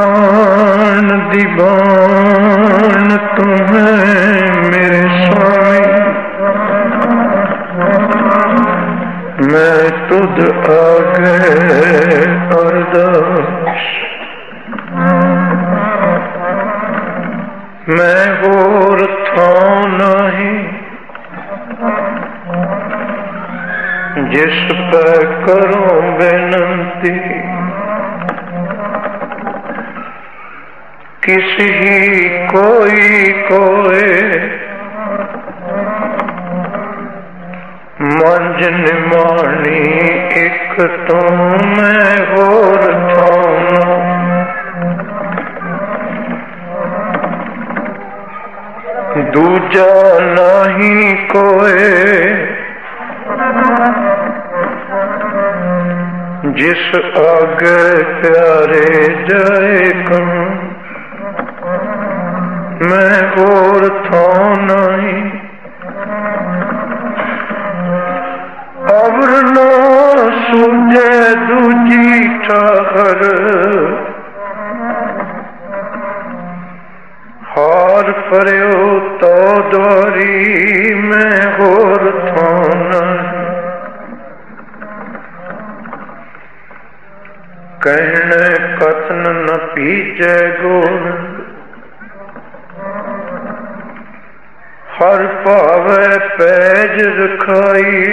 प्राण दीवान तुम्हें मेरे स्वामी, मैं तुझ आगे अरदास। मैं होर था नहीं जिस पे करूं बेनती, किसी कोई मंझ निमानी एक तो मैं होर थाना। दूजा नहीं कोई जिस आगे प्यारे जाए कम, मैं होर था नहीं। अवर ना सूझे दूजी ठाहर, हार परो तो द्वारी, मैं होर था नहीं। कहने कथन न पीछे गोल, हर पावे पैज रखाई।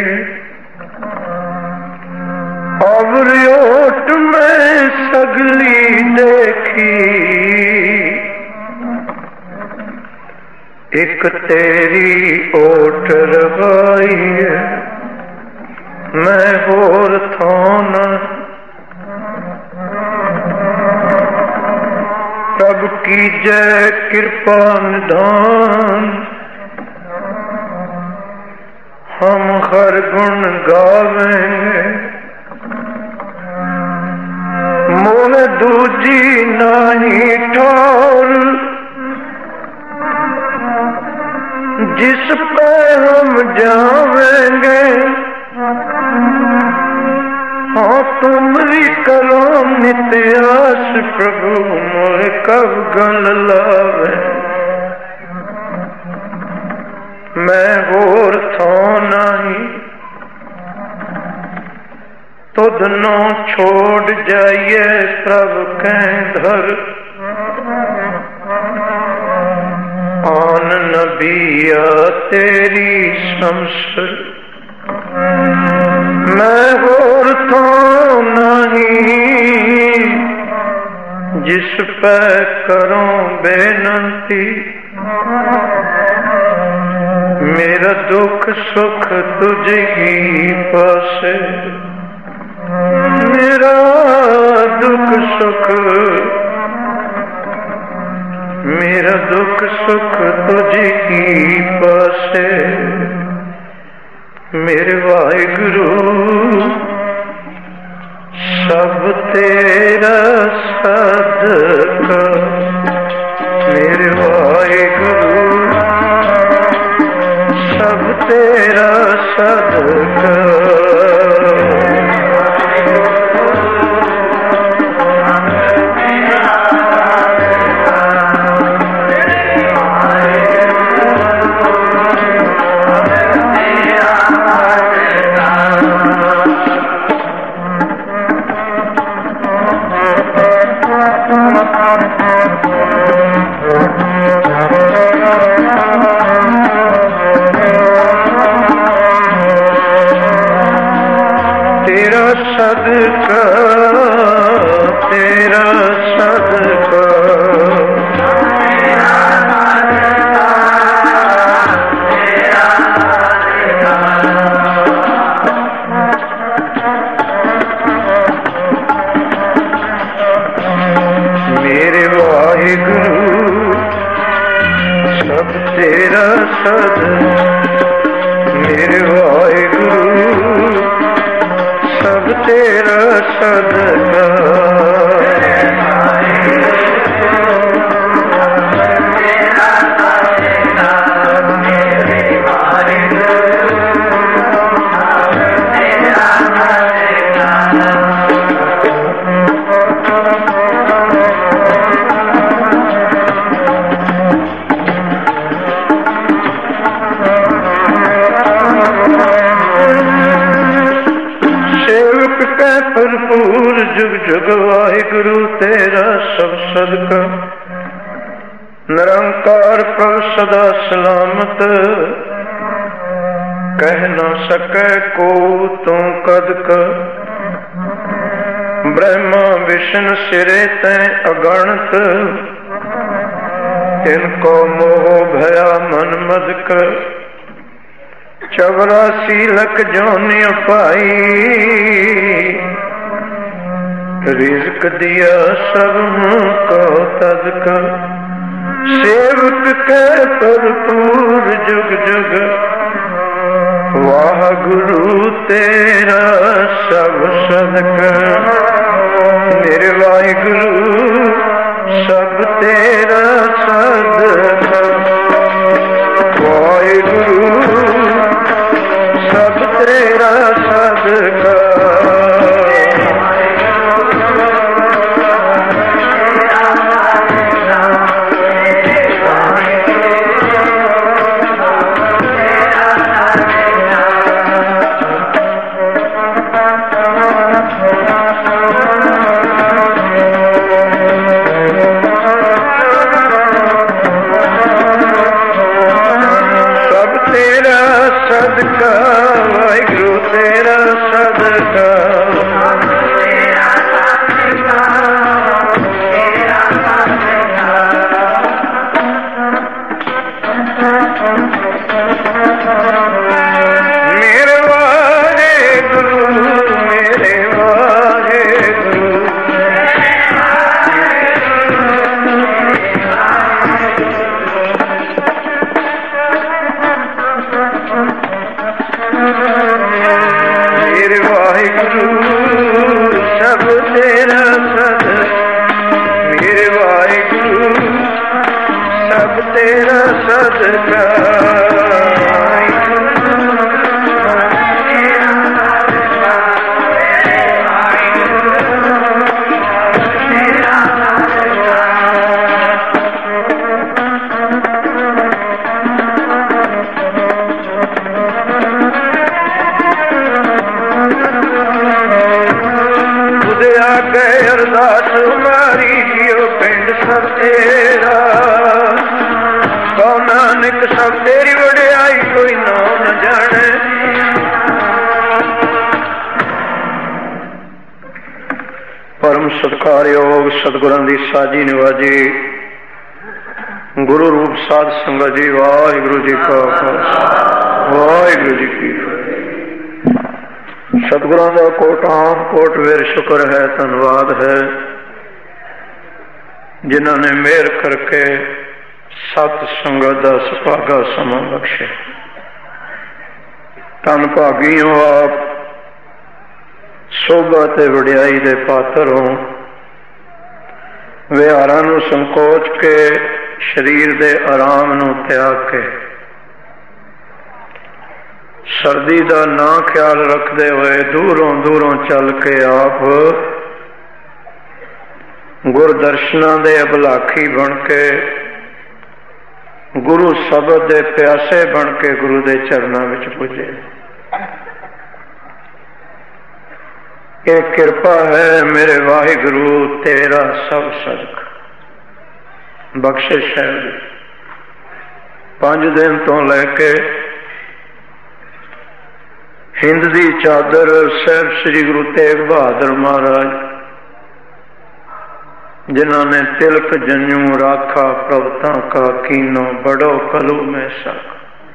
अवरियोट में सगली देखी, एक तेरी ओट रवाई, मैं होर था नहीं। प्रभु की जय कृपा निधान, हम हर गुण गावेंगे। मोह दूजी नहीं ठौर, जिस पे हम जावेंगे। हाँ तुमरी करो नित्यास, प्रभु मोह कब गण लावे। मैं होर था नहीं तुध नो छोड़ जाइए प्रभु कह धर। आन नबिया तेरी शमशर, मैं होर था नहीं जिस पे करूं बेनती। मेरा दुख सुख तुझ ही पासे, मेरा दुख सुख, मेरा दुख सुख तुझ ही पासे। मेरे वाहिगुरु सब तेरा सदका, मेरे वाहिगुरु सब तेरा सदका। तेरा सदका, तेरा सदका, मेरे वाहिगुरु सब तेरा सदका। मेरे वाहिगुरु सब तेरा सदका। जुग वाहिगुरु तेरा सब सदका। निरंकार प्रभु सदा सलामत, कह न सकै को तू कदका। ब्रह्मा विष्णु सिरे तैं अगणत, तिनको मोह भया मन मदक। 84 लख जोनियों पाई, रिज़्क दिया सबको तदका। सेवक के भरपूर जुग जुग, वाह गुरु तेरा सब सदका। मेरे वाहिगुरु सब तेरा सदका। वाहिगुरु सब तेरा सदका। वाहिगुरु तेरा सदका। मेरे वाहिगुरु मेरे वाहिगुरु। मेरे वाहिगुरु सब तेरा सदका। मेरे वाहिगुरु सब तेरा सदका। अरदास मारी जियो पिंड सब तेरा। कौ नानक सब तेरी वड्याई, कोई नाम न जाने। परम सत्कारयोग सतगुरां दी साजी निवाजी गुरु रूप साध संगत जी, वाहिगुरु जी का खालसा वाहिगुरु जी की फतेह। सतगुरां दा कोटान कोट वेर शुक्र है, धन्यवाद है, जिन्होंने मेहर करके सत संगत दा सुभागा समा बख्शे। धन भागी हो आप, शोभा ते वड्याई दे पात्र हो। विहारां नूं संकोच के, शरीर दे आराम नूं त्याग के, सर्दी का ना ख्याल रखते हुए दूरों दूरों चल के आप गुरदर्शना दे अभलाखी बन के, गुरु शब्द दे प्यासे बन के गुरु दे चरणों में पुजे। ये कृपा है मेरे वाहिगुरु तेरा सब सदका। बख्शिश है 5 दिन तो लैके हिंद दी चादर साहब श्री गुरु तेग बहादुर महाराज, जिन्होंने तिलक जन्यू राखा प्रभुता का कीनो बड़ो कलू में सक।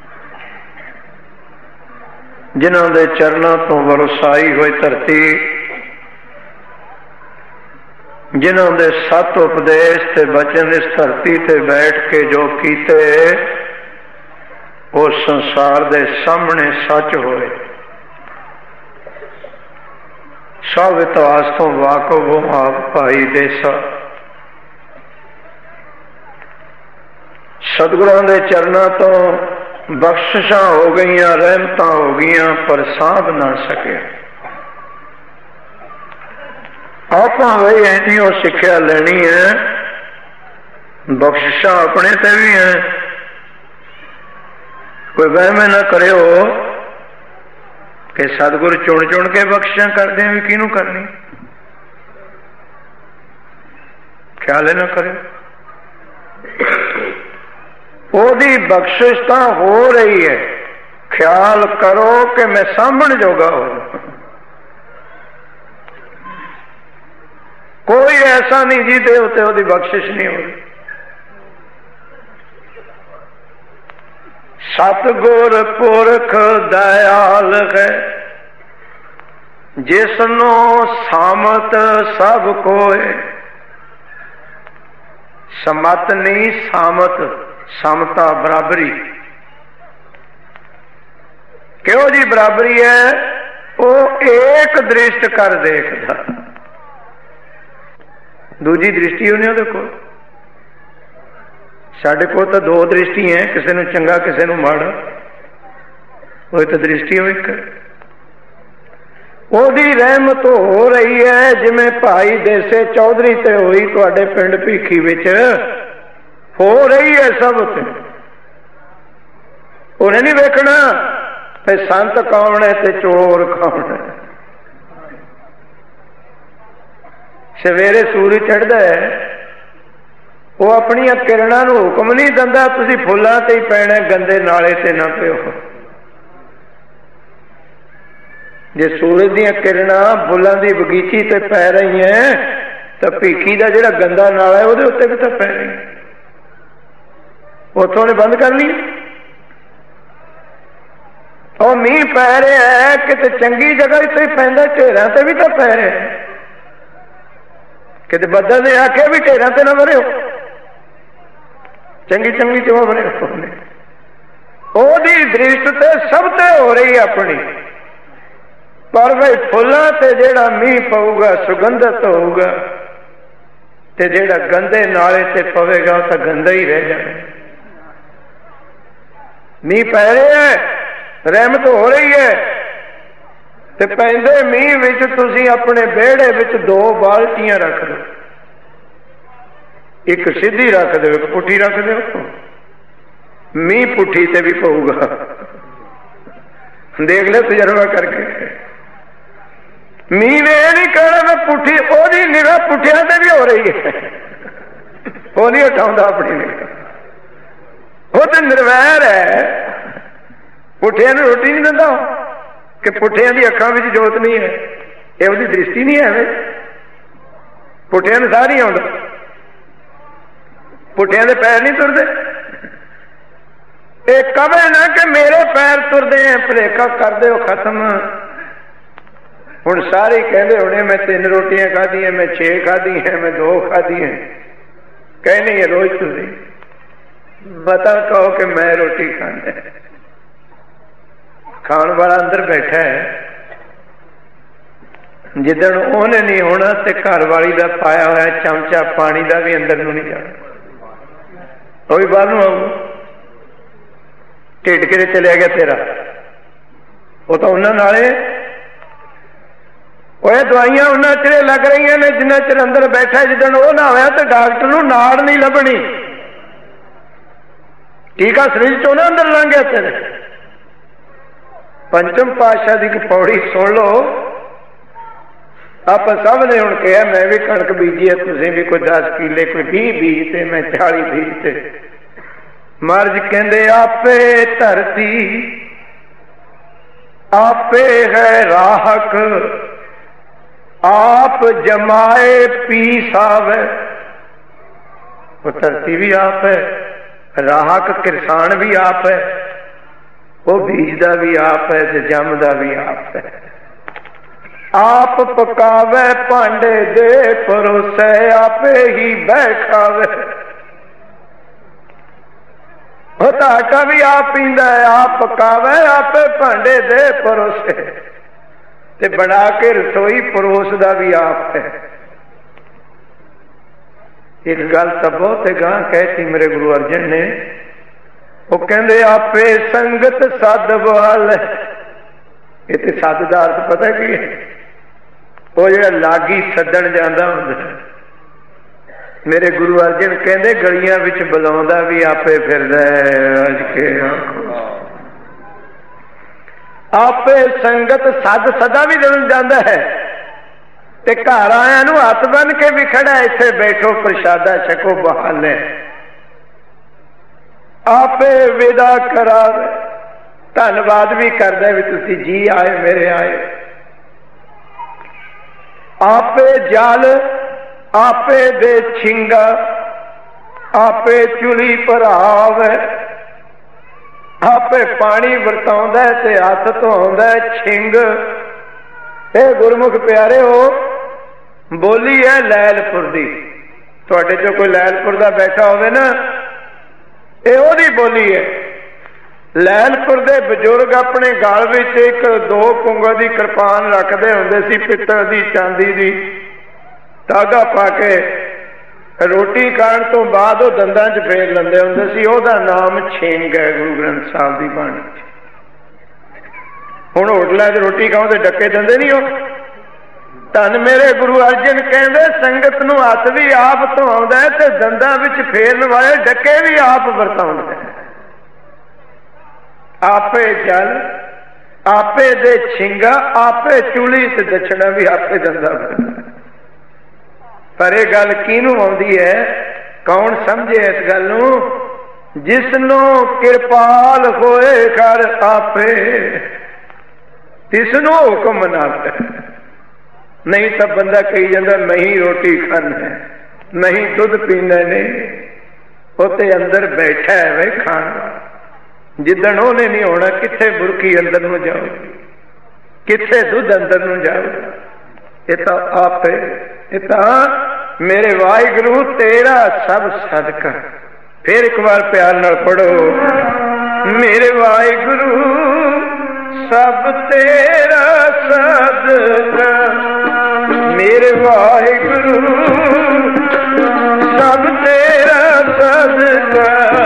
जिन्हों दे चरणों तो वरसाई हुई धरती, जिन्हों दे 7 उपदेश ते बचन इस धरती ते बैठ के जो कीते, वो संसार दे सामने सच होए। सब इतिहास तो वाकफ हो आप भाई देसा। सतगुरां दे चरणों तो बख्शिशां हो गई, रहमतां हो गई, पर सांभ ना सके। आप भाई इन्नी सिक्ख्या लेनी है, बख्शिशां अपने ते भी है। कोई वहम ना करो कि सतगुर चुन चुन के बख्शिशां करते हैं, भी किनू करनी। ख्याल ना करे। ओदी बख्शिश तो हो रही है, ख्याल करो कि मैं सामण जोगा हो। कोई ऐसा नहीं जी दे उत्ते ओदी बख्शिश नहीं हो रही। सतगुर पुरख दयाल है, जिसनो सामत सब कोय। समत नहीं सामत, समता बराबरी। क्यों जी बराबरी है? वो एक दृष्ट कर देखदा, दूजी दृष्टि होने देखो। साढ़े को तो दो दृष्टि है, किसी ने चंगा किसी ने माड़ा, वो तो दृष्टि हो एक। ओदी रहमत हो रही है जिमें भाई देसे चौधरी ते हुई तुहाडे पिंड भीखी विच हो रही है सब ते। उन्हें नहीं वेखना ते संत कौन है ते चोर कौन है। सवेरे सूरज चढ़दा है, वो अपनी किरणा नूं हुक्म नहीं दिंदा तुसीं फुल्लां ते ही पैणा, गंदे नाले ते ना पिओ। जे सूरज दी किरणा फुल्लां दी बगीची ते पै रही है तो भीखी दा जिहड़ा गंदा नाला है उहदे उत्ते भी तो पै रही, उत्थों ने बंद कर ली। और मीह पै रहा है किते चंगी जगह इत्थे पैंदा, ढेरां ते भी तो पै रहा है। किते बदल ने आखे भी ढेरां ते ना मरियो, चंगी चंगी चो मरियो। ओदी दृष्ट ते सब ते हो रही है अपनी। पर भाई फुल्लां ते जेड़ा मीह पऊगा सुगंधत होगा, ते जेड़ा गंदे नाले ते पवेगा वो तो गंदा ही रह जाए। मीह पै रहा है, रहमत हो रही है, ते पैंदे मीह विच तुसीं अपने बेड़े विच दो बाल्टियां रख दो, एक सीधी रख दो एक पुठी रख दो, मीह पुठी ते भी पऊगा। देख ले तजर्बा करके। मीह ने यह नहीं कहना मैं पुठी, ओदी निगाह पुठिया से भी हो रही है, वो नहीं उठाता अपनी निगाह, वो तो निर्वैर है। पुठिया ने रोटी नहीं दिंदा कि पुठिया की अखां में जोत नहीं है, ये उसकी दृष्टि नहीं है। पुठिया ने सारी आउंदा, पुठिया के पैर नहीं तुरते। एक कवे ना कि मेरे पैर तुरते हैं, भुलेखा कर दो खत्म। हुण सारे कहते होने मैं 3 रोटियां खाधी है, मैं 6 खाधी है, मैं 2 खाधी है। कहने ये रोज तुझे बता कहो कि मैं रोटी खाना है। खाने वाला अंदर बैठा है, जिदन उन्हें नहीं होना तो घर वाली का पाया हुआ चमचा पानी का भी अंदर नहीं जाना, वो भी बाहर आऊ। ढिड के चलिया गया तेरा, वो तो उन्होंने दवाइयां उन्ना चिर लग रही ने जिन्ना चिर अंदर बैठा। जिदन वो ना होया तो डॉक्टर नूं नाड़ नहीं लभनी, टीका शरीर चो ना अंदर लंघ गया तेरे। पंचम पातशाह की पौड़ी सुन लो। आप सब ने हुण कहा मैं भी कणक बीजी है, तुसीं भी कोई 10 किले, कोई 20 बीजते, मैं 40 बीजते। महाराज कहंदे आपे धरती आपे है राहक, आप जमाए पी सावे। वो धरती भी आप है, राहक किसान भी आप है, वो बीजदा भी आप है, ते जमदा भी आप है। आप पकावे भांडे दे परोसे, आपे ही बैठावे। वो तो आटा भी आप पींदा है, आप पकावे आपे भांडे दे परोसे, ते बना के रसोई परोसदा भी आप है। एक गल तो बहुत गां कहती मेरे गुरु अर्जन ने, वो कहते आपे संगत सद वाल। ये सद का अर्थ पता की है? वो जो लागी सदन जाता होंगे। मेरे गुरु अर्जन कहते गलियां विच बुलाउंदा भी आपे फिरदा अज के आपे संगत सद सदा भी जन जाता है, ते घर आया नू हथ बन के भी खड़ा, इत्थे बैठो प्रशादा छको बहाले, आपे विदा करावे, धन्नवाद भी करदा भी तुसी जी आए मेरे आए। आपे जल आपे दे छिंगा, आपे चुली भरावे, आपे पानी वरताउंदा ते हथ धोंदा छिंग। ए गुरमुख प्यारे हो, बोली है लैलपुर दी। तुहाडे चो कोई लैलपुर दा बैठा होवे ना, ये ओदी बोली है। लैलपुर दे बजुर्ग अपने गल विच एक 2 पुंगा दी कृपान रखते हुंदे सी, पित्तल दी चांदी दी, धागा पा के रोटी खाण तो बाद वो दंदां च फेर लंदे हुंदे सी। ओहदा नाम छिंग है गुरु ग्रंथ साहिब दी बाणी च। हुण होटलां च रोटी खाओ ते डक्के दिंदे नहीं हो। धन मेरे गुरु अर्जन कहंदे संगत नूं हथ भी आप धोआउंदा है ते दंदां विच फेरन वाले डक्के भी आप वरताउंदा है। आपे जल आपे दे छिंगा, आपे चूली ते दछड़ा भी आपे दंदा। पर यह गल किनू आउंदी है, कौन समझे इस गल नूं? जिसनों कृपाल होए कर आपे, तिसनों हुक्म मनावे। नहीं तो बंदा कही जाता मैं ही रोटी खाना है, मैं ही दुध पीना नहीं, उते अंदर बैठा है वे खाना। जिदन उन्हें नहीं होना, किथे बुरकी अंदर नूं जाओगी, किथे दुध अंदर नूं जाओगा। ये तो आप है, ये तो मेरे वाहिगुरु तेरा सब सदका। फिर एक बार प्यार नाल पढ़ो, मेरे वाहिगुरु सब तेरा सदका, मेरे वाहिगुरु सब तेरा सदका।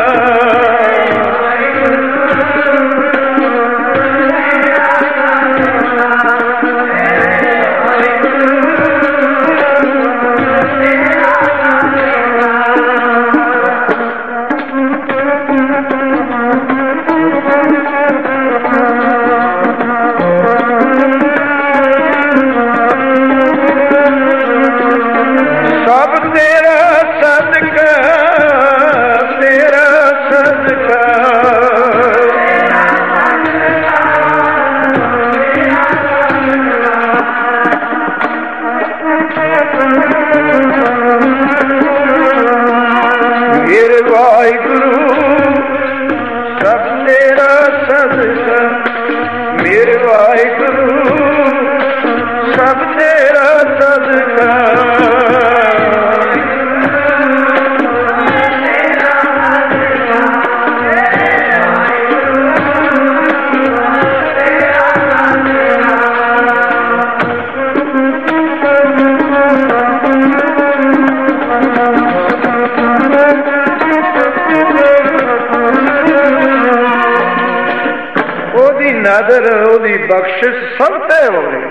बख्शिश सब तय हो गई।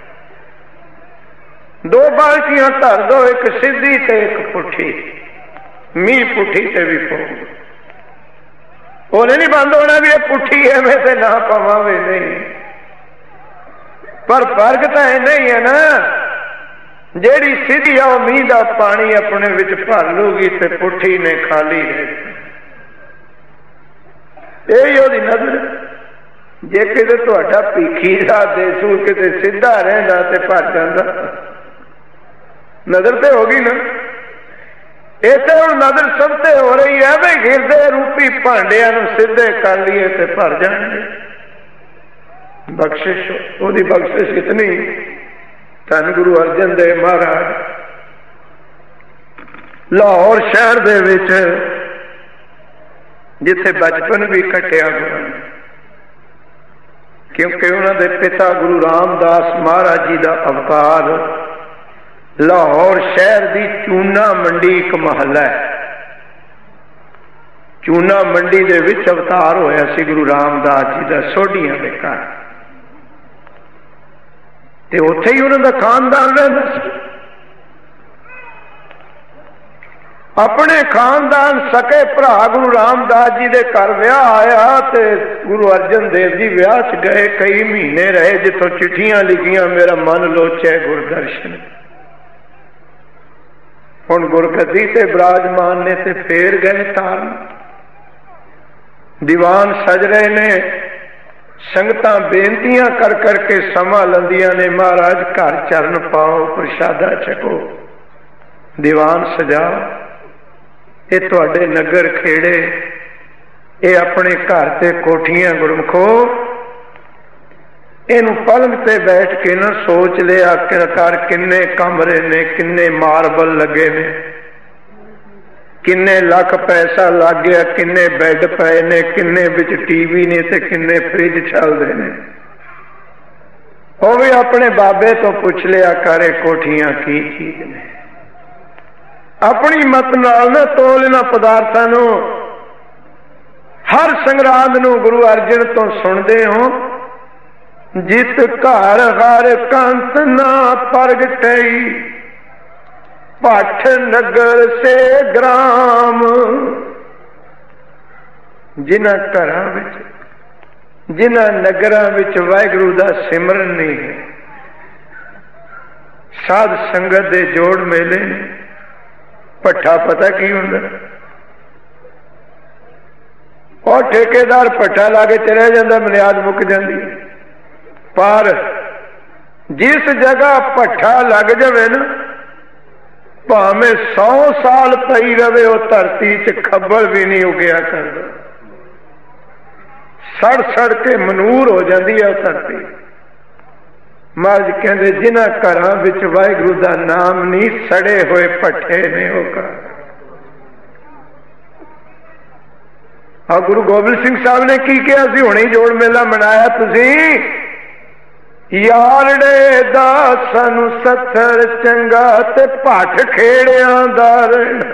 2 बाल्टियां धर दो, एक सीधी ते एक पुठी। मीह पुठी ते भी पो नहीं बंद होना भी ये पुठी है मैं से ना पावे नहीं। पर फर्क तो नहीं है ना, जेड़ी सीधी आ मीह का पानी अपने विच भर लूगी ते पुठी ने खाली है। यही ओदी नजर। जे किते तुहाडा भीखी दा देसू किते सीधा रहिंदा ते भर जांदा। नजर ते हो गई ना। इत्थे हुण नजर सब ते हो रही है भी हिरदे रूपी भांडियां नूं सीधे कर लीए ते भर जाणगे। बख्शिश ओदी बख्शिश इतनी। धन गुरु अर्जन देव महाराज लाहौर शहर दे विच जिथे बचपन भी कटिया गया, क्योंकि उन्होंने पिता गुरु रामदास महाराज जी का अवतार लाहौर शहर की चूना मंडी एक महला है। चूना मंडी दे विच अवतार होया सी गुरु रामदास जी का सोढियां के घर, ते उत्थे ही उन्होंने खानदान रहिंदा सी। अपने खानदान सके भरा गुरु रामदास जी के घर विआह आया ते गुरु अर्जन देव जी विआह च गए। कई महीने रहे, जिथों चिट्ठियां लिखियां मेरा मन लोचे गुरदर्शन। हुण गुरगद्दी ते विराजमान ने ते फेर गए तारण, दीवान सज रहे ने, संगतां बेनतियां कर करके समा लंदियां ने, महाराज घर चरण पाओ, प्रशादा छको, दीवान सजाओ। ये तुहाडे नगर खेड़े, ये अपने घर ते कोठियां गुरमुखो, इनू पलंग ते बैठ के ना सोच लिया कर किन्ने कमरे ने, किन्ने मार्बल लगे ने, किन्ने लख पैसा लग गया, किन्ने बैड पए ने, किन्ने विच टीवी ने ते किन्ने फ्रिज चलते ने। वो भी अपने बाबे तो पुछ लिया करे कोठियां की चीज ने। अपनी मत नाल ना तोल इन्हां पदार्थां नूं, हर संगरांद नूं गुरु अर्जन तो सुनते हो, जित घर हर कंत ना प्रगटई, भट्ठ नगर से ग्राम। जिन्हां घरां विच, जिन्हां नगरां विच वाहिगुरू दा सिमरन नहीं है, साध संगत दे जोड़ मेले ने, भट्ठा पता की हुंदा? और ठेकेदार भट्ठा ला के चला जाता, बुनियाद मुक जाती। पर जिस जगह भट्ठा लग जाए ना, भावें 100 साल पई रहे, वो धरती च खब्बल भी नहीं उगया करता, सड़ सड़ के मनूर हो जाती है धरती। महाराज कहते जिन्हां घरां विच वाहिगुरू दा नाम नहीं, सड़े हुए भट्ठे ने वो घर। गुरु गोबिंद सिंह साहब ने की किया सी, हुणे जोड़ मेला मनाया तुसीं, यारड़े दा सानू सत्थर चंगा ते भट्ठ खेड़ियां दा रहना।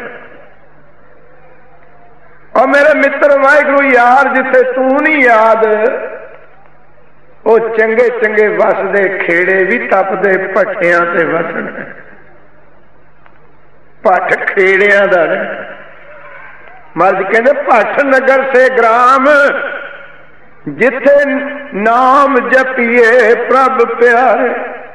और मेरे मित्र वाहिगुरू यार, जिथे तू नहीं याद, वो चंगे चंगे वसदे खेड़े भी तपदे भट्ठियां ते वसन। भट्ठ खेड़ियां दा रहना। महाराज कहते भट्ठ नगर से ग्राम, जिथे नाम जपिए प्रभ प्यारे,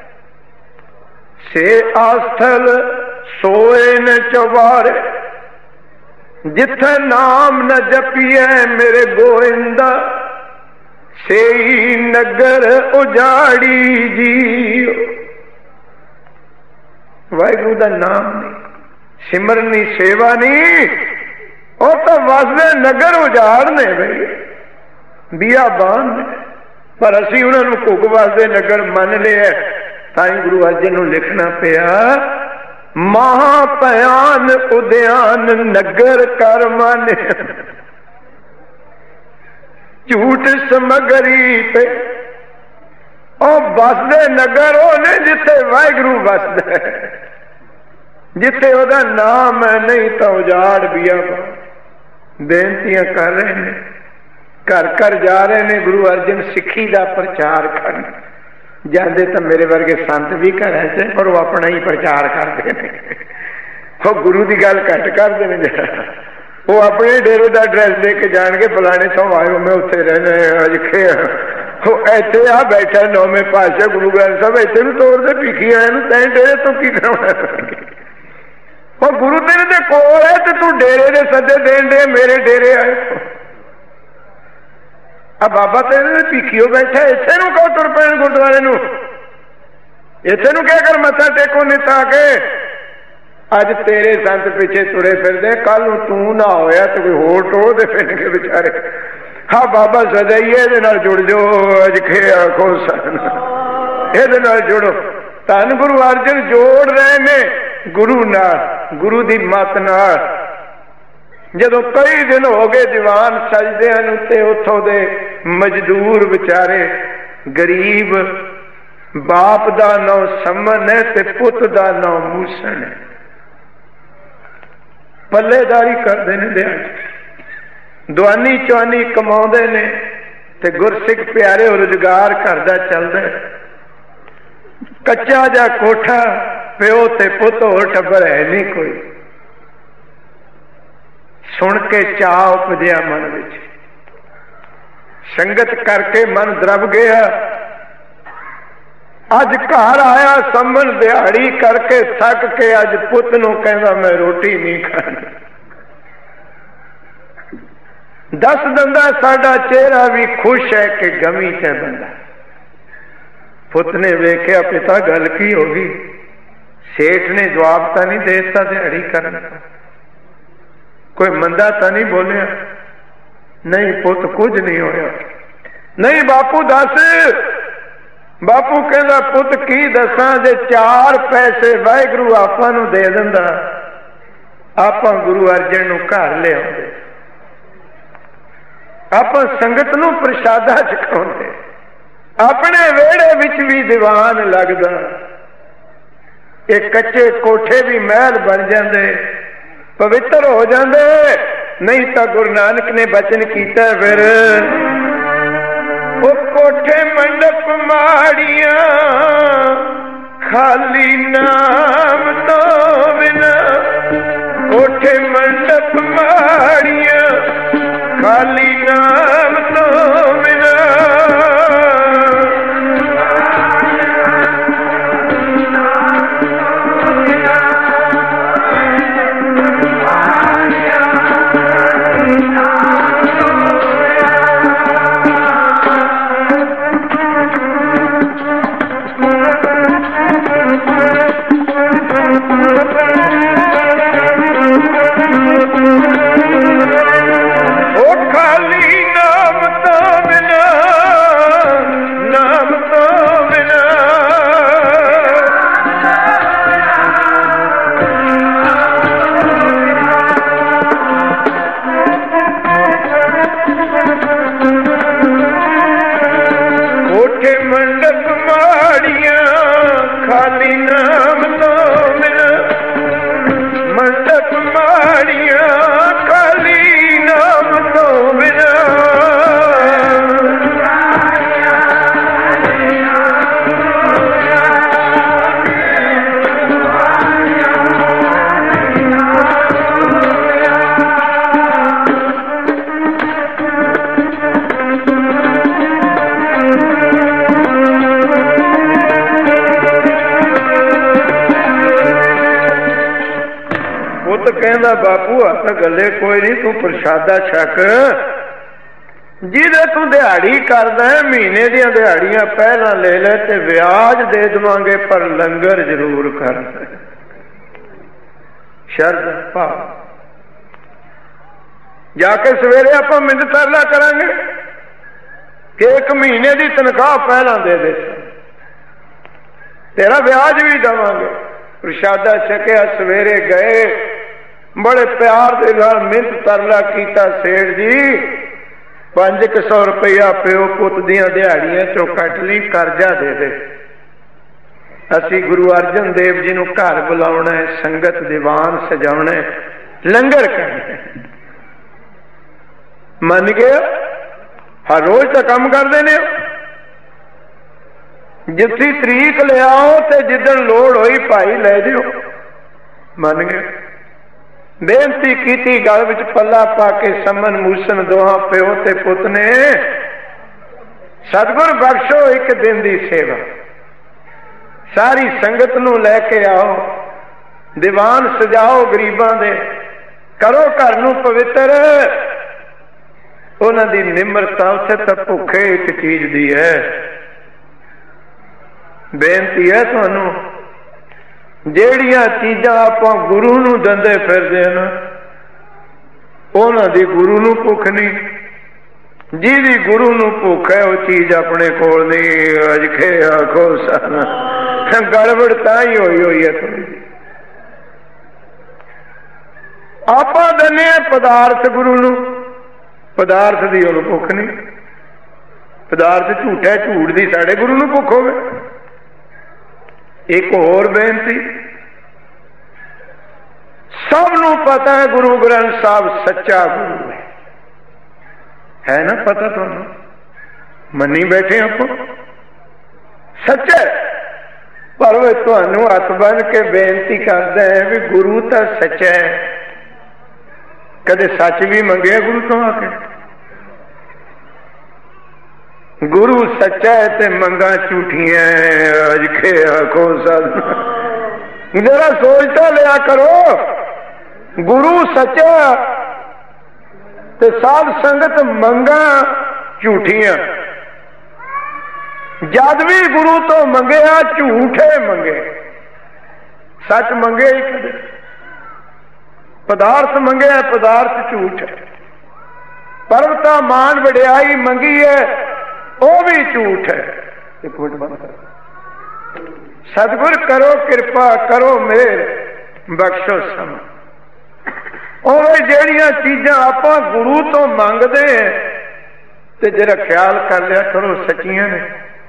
से आस्थल सोए न चौबारे। जिथे नाम न जपिए मेरे गोविंदा, से ही नगर उजाड़ी जी। वाहिगुरू दा नाम नहीं, सिमरनी सेवा नहीं, वो तो वसदे नगर उजाड़ने बई बियाबान ने। पर असी उन्होंने घुग वसदे नगर मन लिया, ताई गुरु अर्जन नूं लिखना पिया, महाभयान उद्यान नगर कर माने। झूठ समगरी पे और बसदे नगर वो ने जिथे वाहिगुरू बसदा, जिथे ओदा नाम है, नहीं तो उजाड़ बियाबान। बेनतियां कर रहे हैं, घर घर जा रहे हैं गुरु अर्जन सिक्खी का प्रचार करन। जाते तो मेरे वर्गे संत भी घर से, पर वो अपना ही प्रचार करते हैं। वो गुरु की गल घट करते हैं, जरा वो अपने डेरे का एड्रैस दे के जान के फलाने तो आयो, मैं उत्थे रहना अजखे इतने आ बैठा नौवें पातशाह गुरु ग्रंथ साहब, इतने तोड़ दे भीखी आया तैं डेरे तो की कराना। और गुरु तेरे ते कोल है तो तू डेरे दे सदे देन दे, मेरे डेरे आए। अब बाबा तेरे भीखियो बैठा, इत्थे नूं कहो तुर पैण गुरुद्वारे नूं, इत्थे नूं क्या कर मत्था टेको निता के। अज तेरे संत पिछे तुरे फिरदे, कल नूं तू ना होया तो कोई होर टोलदे फिरनगे बेचारे। हाँ बाबा सजाइए इहदे नाल जुड़ जाओ, अज खे आखो सन इहदे नाल जुड़ो। धन गुरु अर्जन जोड़ रहे ने गुरु नाल, गुरु दी मत नाल। जदों कई दिन हो गए दीवान सजदियां नूं ते उत्थों दे मजदूर बेचारे गरीब, बाप दा नाम समन है ते पुत दा नाम मूसन है, पल्लेदारी करते ने, दिहाड़ी दुआनी चौनी कमाउंदे ने ते गुरसिख प्यारे रोजगार घर दा चलदा। कच्चा जा कोठा, प्यो ते पुत होर टब्बर है नहीं कोई। सुन के चाह उपजिया मन विच, संगत करके मन द्रव गया। अज घर आया संभन दिहाड़ी करके थक के अज पुत नूं कहंदा मैं रोटी नहीं खानी। दस दिंदा साडा चेहरा भी खुश है कि गमी च बंदा। पुत ने वेख्या पिता गल की होगी? सेठ ने जवाब तो नहीं देता दिहाड़ी करने का, कोई मंदा तो नहीं बोलिया? नहीं पुत कुछ नहीं होया। नहीं बापू दस। बापू कहता पुत की दसा, जे 4 पैसे वाहिगुरू आपां नूं दे दिंदा आपां गुरु अर्जन नूं घर ले आउंदे, आपां संगत नूं प्रसादा छकाउंदे, अपने वेड़े विच भी दीवान लगदा, ये कच्चे कोठे भी महल बन जाते, पवित्र हो जाते। नहीं तो गुरु नानक ने बचन किया फिर वो कोठे मंडप माड़िया खाली नाम तो बिना, कोठे मंडप माड़िया खाली नाम तो बिना। कहना बापू हथ गले कोई नहीं, तू प्रसादा छक, जिदे तू दिहाड़ी करदा है महीने दी दिहाड़ियां पहला ले ले ते ब्याज दे देवांगे, पर लंगर जरूर कर। शर्त पा जाके सवेरे आप मिन्नत तरला करांगे कि 1 महीने की तनख्वाह पहला दे दे, तेरा ब्याज भी देवांगे। प्रसादा छकिया, सवेरे गए, बड़े प्यार दे नाल मिन्नत तरला कीता, सेठ जी 500 रुपया प्यो पुत दियां दिहाड़ियां चों कट ली, करजा दे दे, असी गुरु अर्जन देव जी नूं घर बुलाउणा है, संगत दीवान सजाउणा है, लंगर करना है। मन गया? हर रोज तो काम करते ने, जिथी तरीक ले आओ ते जिदन लोड़ होई भाई ले दिओ। मन गए? बेनती की, गल विच पल्ला पा के समन मूसन दोहां प्यो ते पुत ने, सतगुर बख्शो 1 दिन दी सेवा, सारी संगत नूं लैके आओ, दीवान सजाओ गरीबां दे, करो घर नूं पवित्र। उन्हां दी निमरता उत्थे तां भुखे एक चीज दी है। बेनती है तुहानूं, ਜਿਹੜੀਆਂ चीज़ां आपां गुरु नूं दंदे फिरदे ना, उन्हां दी गुरु नूं भुख नहीं। जिहदी गुरु नूं भुख है वो चीज़ अपने कोल नहीं। अज खे आखो साना गड़बड़ तां ही होई है थोड़ी जी। आपां दने पदार्थ गुरु नूं, पदार्थ दी उहनूं भुख नहीं। पदार्थ झूठा, झूठ दी साडे गुरु नूं भुख होवे। एक होर बेनती, सबनों पता है गुरु ग्रंथ साहब सच्चा गुरु है ना? पता तुहानूं? मनी बैठे आपको सच्चा, पर वो तुहानूं हथ बन के बेनती करदा है भी गुरु तो सच्चा है। कदे सच भी मंगे गुरु तो आके? गुरु सच्चा है ते मंगा झूठियां। अज के आखो साधना, जरा सोचता लिया करो। गुरु सच्चा ते साध संगत मंगा झूठियां। जद भी गुरु तो मंगया झूठे मंगे, सच मंगे ही कदे। पदार्थ मंगे पदार्थ झूठ है। परवता मान वड्याई मंगी है वह भी झूठ है। एक मिनट बंद कर। सतगुर करो कृपा करो मेर बख्शो सम। और जेड़ियां चीजां आपां गुरु तो मंगदे ते जरा ख्याल कर लिया करो सच्चियां ने।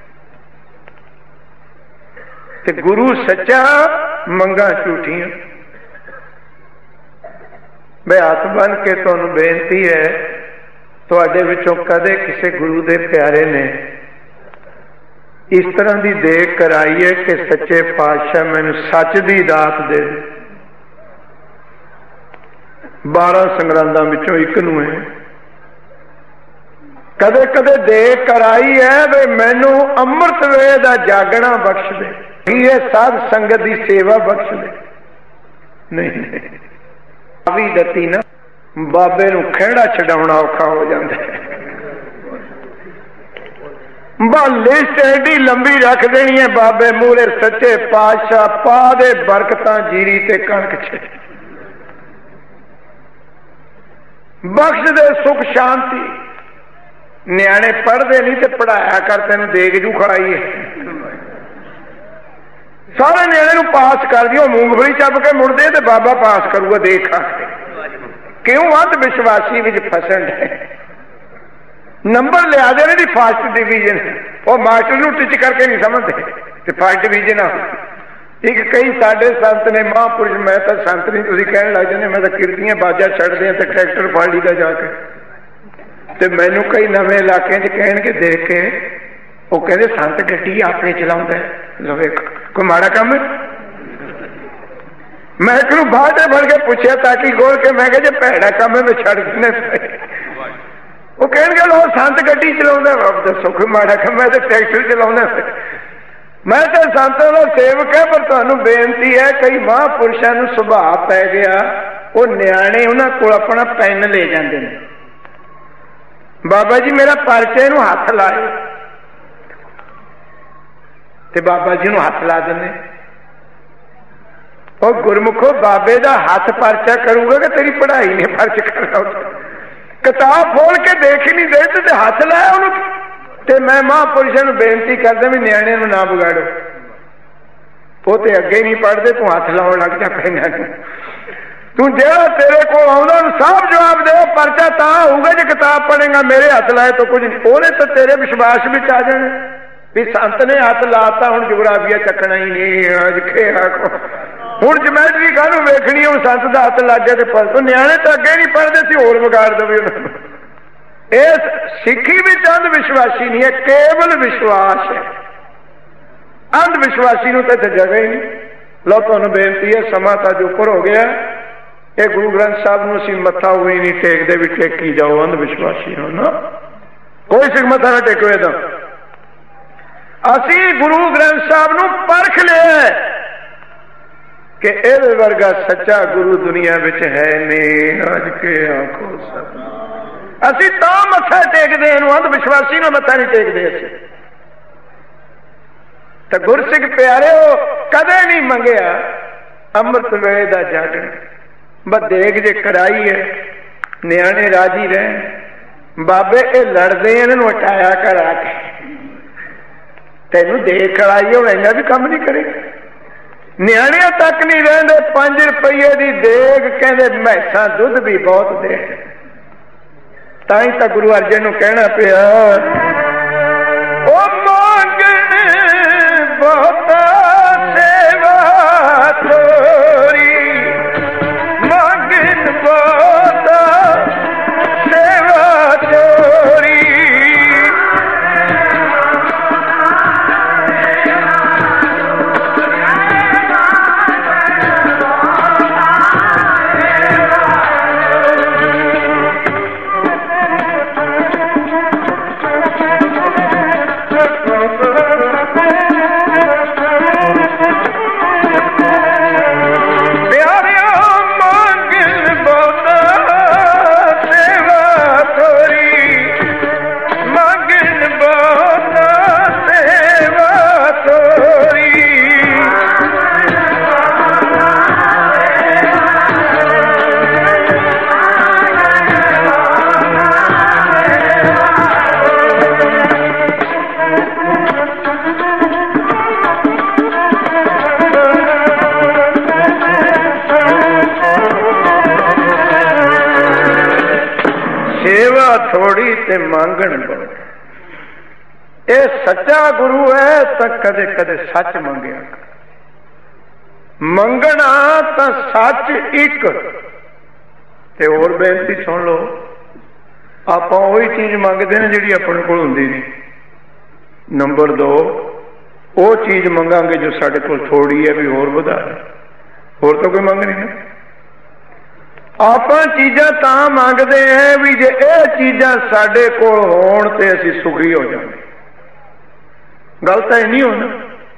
ते गुरु सच्चा मंगा झूठियां। मैं हाथ बन के तुहानू बेनती है, तुहाडे विचों कदे किसी गुरु दे प्यारे ने इस तरह की देख कराई है कि सच्चे पातशाह मैनू सच की दात दे। 12 संगरांदा विचों एक नूं है। कदे कदे देख कराई है वे मैनू अमृत वेले दा जागना बख्श दे, ये साध संगत की सेवा बख्श दे। नहीं भी दती ना बाबे नूं खेड़ा छडाउणा औखा हो जाता है। लिस्ट एडी लंबी रख देनी है बाबे मूहरे सच्चे पातशाह पा दे बरकतां जीरी ते कणक च बख्श दे सुख शांति। न्याणे पढ़ते नहीं तो पढ़ाया कर, तेन देख जू खड़ाई है। सारे न्याणे नूं पास कर दियो, मूंगफली चप के मुड़दे ते बाबा पास करूगा देख खा के। क्यों अंध विश्वासी विच फसन है। नंबर लिया दे रहे फर्स्ट डिवीजन, और मास्टर नूं टिच करके नहीं समझते ते फर्स्ट डिवीजन आ। एक कई साडे संत ने महापुरुष, मैं तो संत नहीं तुसीं कहण लग जांदे, मैं तो किरतियां बाजा छड्डदे ते ट्रैक्टर फड़ लीदा जाके। ते मैनू कई नवे इलाके च कहणगे देख के, वो कहते संत गड्डी आपने चलाउंदा है। लो वेख कोई माड़ा काम है। मैं एक बाहर फड़ के पूछा ताकि गोल के, मैं जो भैड़ा काम है मैं छड़ देने। वो कह लो संत गड्डी चलाउंदा, दसो कोई माड़ा काम है तो ट्रैक्टर चलाउंदा। मैं तो संतां दा सेवक है, पर तुहानू बेनती है कई महापुरुषां नू सुभाव पै गया वो न्याणे उन्हां कोल अपना पैन ले जांदे ने। बाबा जी मेरा परचे नू हथ लाए ते बाबा जी नू हथ ला देने। और गुरमुखो बाबे दा हाथ परचा करूंगा कि तेरी पढ़ाई ने फर्ज करना। किताब खोल के देख ही नहीं दे ते हाथ लाया उन्होंने। ते मैं महापुरुषों को बेनती करदा भी न्याणे नूं ना बिगाड़ो, वो तो अगे नहीं पढ़ते, तू हाथ लाउण लग जा पैना। तू जेड़ा तेरे को आउंदा साफ जवाब दे। परचा तां होऊगा जे किताब पढ़ेगा, मेरे हाथ लाए तो कुछ नहीं। ओने तो तेरे विश्वास विच आ जाने भी संत ने हाथ लाता, हुण जोग्राफिया चकना ही नहीं। अज के आखो हुण जमैटरी काहनूं वेखणी, हुण संत दा हाथ लग गया ते पर न्याणे तो अगे नहीं पढ़ते सी, होर बिगाड़ दवे उन्हां। इस सिक्खी विच अंध विश्वासी नहीं है, केवल विश्वास है। अंध विश्वासी नूं तां जगह ही नहीं। लो तुहानूं बेनती है, समा तां जो उपर हो गया। ये गुरु ग्रंथ साहब नूं असीं मत्था उही नहीं टेकदे भी टेकी जाओ अंध विश्वासी नूं ना, कोई सिख मत्था ना टेको। इदां असीं गुरु ग्रंथ साहब नूं परख लिया कि इहदे वर्गा सच्चा गुरु दुनिया विच है नहीं। अज के आखो सब असीं तां मत्था टेकदे, इहनूं अंध विश्वासी नूं मत्था नहीं टेकदे। असीं तां गुरसिख प्यारिओ कदे नहीं मंगिया अमृत वेले दा जागण। बस देख जे कराई है, न्याणे राजी रहे। बाबे ये लड़ते इन्हों हटाया कर आके, तेनू देख कराई हो इन्ना भी कम नहीं करे। न्याणे तक नहीं रहते। 5 रुपये की देग कहते मैसा दुध भी बहुत दे। ताई तो गुरु अर्जन नूं कहना पिया ओ मंगण बहुत सेवा तोरी, मंगण बहुत सेवा तोरी। सेवा थोड़ी ते मांगण बहुत। ये सच्चा गुरु है तो कदे कदे सच मंगया, मंगना तो सच एक। ते और बेनती सुन लो, आप वही चीज मंगते हैं जी अपने को होंदी नहीं। नंबर 2 वो चीज मंगांगे जो साढ़े को थोड़ी है, भी होर वधा, होर तो कोई मंग नहीं। आप चीज़ां तां मंगते हैं भी जे ये चीज़ां साढ़े कोल होण ते असीं सुखी हो जाएंगे। गल तां नहीं होना,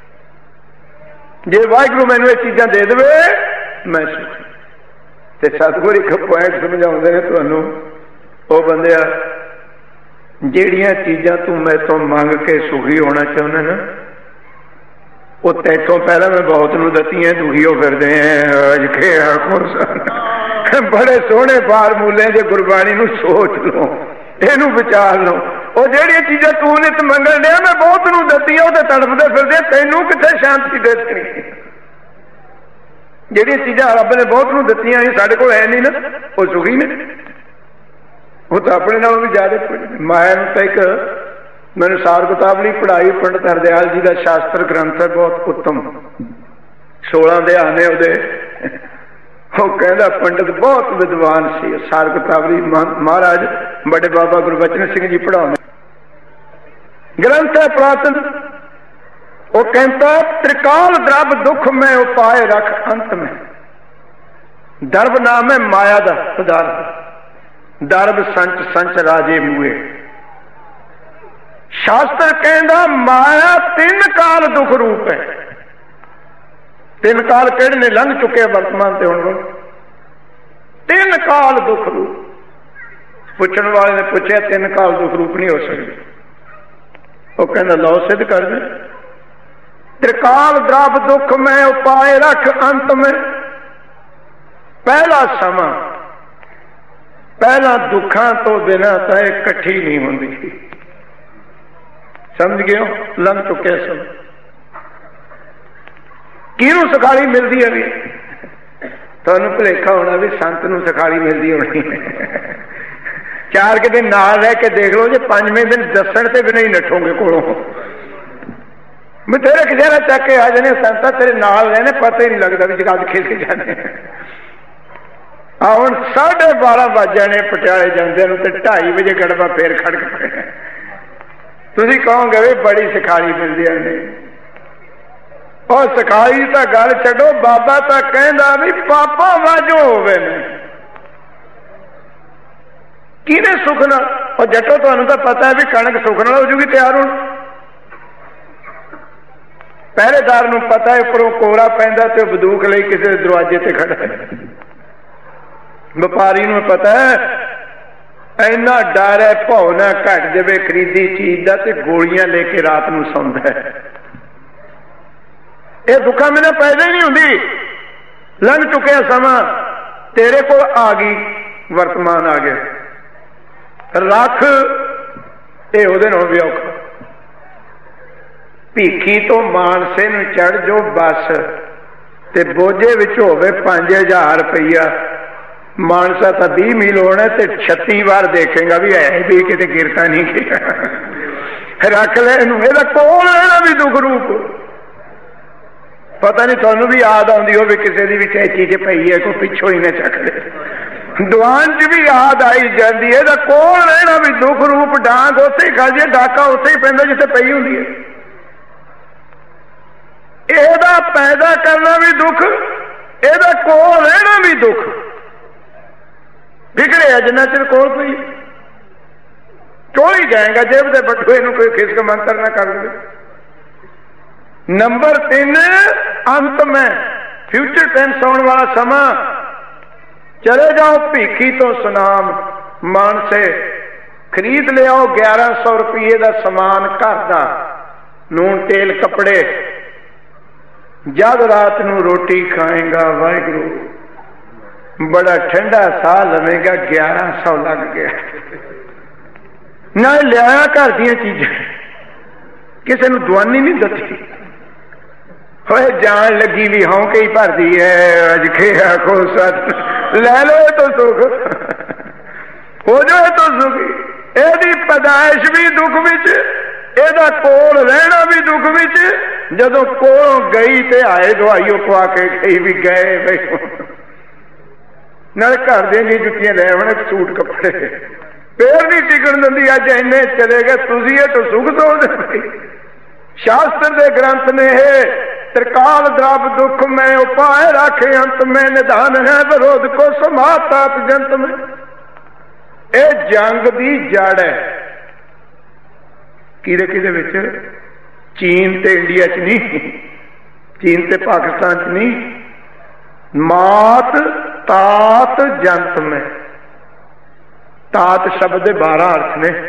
जे वाहिगुरू मैनूं ये चीज़ां दे देवे मैं सुखी। ते सतगुर एक पॉइंट समझाउंदे ने तुहानूं, ओ बंदिया जिहड़ियां चीज़ां तू मैं तो मंग के सुखी होना चाहुंदा ना, वो तैथों पहला मैं बहुत नूं दत्तियां दुखी हो फिरदे हैं। बड़े सोहने फार्मूले जे गुरबाणी नूं सोच लो, इहनूं विचार लो। वो जिहड़ियां चीज़ां तू नित मंगण दिया मैं बहुत नूं दत्तियां, वो तड़पदे फिरदे, तैनूं कित्थे शांति दे देनी। जिहड़ियां चीज़ां रब ने बहुत नूं दत्तियां साडे कोल है नहीं ना, वो सुखी ने, वो तो अपने नालों भी ज्यादा। मैं तो एक मैंने सार किताब नहीं पढ़ाई, पंडित हरदयाल जी का शास्त्र ग्रंथ है, बहुत उत्तम, 16 अध्याय ने उहदे। वो कहता पंडित बहुत विद्वान सी, सार किताबरी महाराज बड़े बाबा गुरबचन सिंह जी पढ़ाते ग्रंथ है पुरातन। वो कहता त्रिकाल द्रव दुख में उपाय रख अंत में। दर्भ नाम है माया का पदार्थ, दर्भ संच संच राजे मूए। शास्त्र कहता माया 3 काल दुख रूप है। 3 काल केड़े ने लंघ चुके वर्तमान ते हुण 3 काल दुख रूप। पुछण वाले ने पूछा 3 काल दुख रूप नहीं हो सकते। वो कहना लो सिद्ध कर दे। त्रिकाल द्रव दुख में उपाय रख अंत में। पहला समा, पहला दुखा तो बिना तो इकट्ठी नहीं होंदी। समझ गए हो, लंघ चुके सब। किनू सखाली मिलती है भी तुहानू भुलेखा होना भी संत नू सखाली मिलती होनी है। 4 के दिन नाल रह के देख लो, जो 5वें दिन दसन से भी नहीं नठोगे कोलों। मैं तेरे किसी ने चक के आ जाने संता तेरे नाल रहने, पता ही नहीं लगता भी जगह खेल के जाने। हुण 12:30 बज जाने पटियाले जाते 2:30 बजे गड़बा फिर खड़क पे। तुसीं कहोगे भी बड़ी सिखाई मिलती है। और सिखाई तो गल छड्डो, बाबा तो कहता भी पापा वाजो होवे ने किने सुखना। और जटो तुहानू तो पता है भी कणक सुखना हो जूगी तैयार हो। पहरेदार नू पता है उपरों कोरा पैंदा ते बंदूक लई किसी दरवाजे ते खड़ा है। व्यापारी नू पता है इन्ना डर है भाव ना घट जाए खरीदी चीज का, ते गोलियां लेके रात नू सौंदा है। ये दुखा मैंने पैदा ही नहीं होंगी। लंघ चुके समा, तेरे को आ गई, वर्तमान आ गया। रख ये ਉਹਦੇ ਨਾਲ भी औखा। भीखी तो मानसे नूं चढ़ जो बस ते बोझे विच होवे 5000 रुपया। मानसा तो 20 मील होना ते 36 बार देखेगा भी है भी किते गिरता नहीं गया। रख ले इहनूं, इहदा कोल रहना भी दुख रूप। पता नहीं तुहानू भी याद आउंदी होवे किसी दी भी चैची च पई है, कोई पिछों ही ना चक ले। दुआन च भी याद आई जाती है। कोल रहना भी दुख रूप। डांग उत्थे ही खा जाए, डाका उत्थे ही पैंदा जिथे पई हुंदी है। ਇਹਦਾ पैदा करना भी दुख, ਇਹਦਾ कोल रहना भी दुख। बिगड़े जिन्ना चिर कोल कोई चोल ही जाएगा जेब के बटुए कोई खिसक मंत्र ना कर दे। नंबर 3 अंत में फ्यूचर टेंस आने वाला समा। चले जाओ भीखी तो सुनाम मानसे, खरीद ले आओ 1100 रुपये का समान घर का, नून तेल कपड़े। जब रात नू रोटी खाएगा वाहिगुरू बड़ा ठंडा साह लवेगा। 1100 लग गया ना। लिया घर दी चीजा, किसी नू दुआनी नहीं दती। होए जान लगी भी हों के ही भर दी है, अज खे आखो सत ले लो तो सुख। ਹੋ ਜਾਏ ਤਾਂ ਸੁਖੀ। ਇਹਦੀ ਪੈਦਾਇਸ਼ ਵੀ ਦੁੱਖ ਵਿੱਚ, ਇਹਦਾ ਕੋਲ ਰਹਿਣਾ ਵੀ ਦੁੱਖ ਵਿੱਚ। ਜਦੋਂ ਕੋਲੋਂ ਗਈ ਤੇ ਆਏ ਦਵਾਈ ਉਹ ਪਵਾ ਕੇ ਗਈ ਵੀ ਗਏ ਬਈ। ਨਾਲੇ ਘਰ ਦੀਆਂ ਜੀ ਜੁੱਤੀਆਂ ਲੈ ਆਉਣ, ਸੂਟ ਕੱਪੜੇ, ਫੇਰ ਨਹੀਂ ਟਿਕਣ ਦਿੰਦੀ। ਅੱਜ ਇੰਨੇ ਚਲੇ ਗਏ, ਤੁਸੀਂ ਇਹ ਤਾਂ ਸੁਖ ਸੋਚਦੇ। शास्त्र दे ग्रंथ ने है त्रिकाल द्रव दुख में उपाय राखे अंत में निधान है विरोध को समातात जंत में। ए जंग दी जड़ है किदे किदे विच? चीन ते इंडिया च नहीं, चीन ते पाकिस्तान च नहीं, मात तात जंत में। तात शब्द दे 12 अर्थ ने।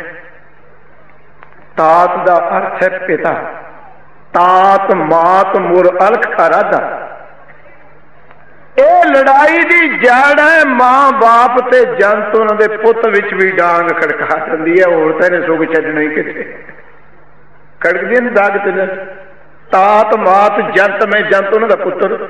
तात दा अर्थ है पिता, तात मात मुर अलख राधा। ये लड़ाई दी जड़ है मां बाप ते जंत उन्हां दे पुत विच भी डांग खड़का दिंदी है। औरतां ने सुख छड्डना ही किथे, खड़कदी ने दाग ते तात मात जंत में, जंत उन्हां दा पुत्र।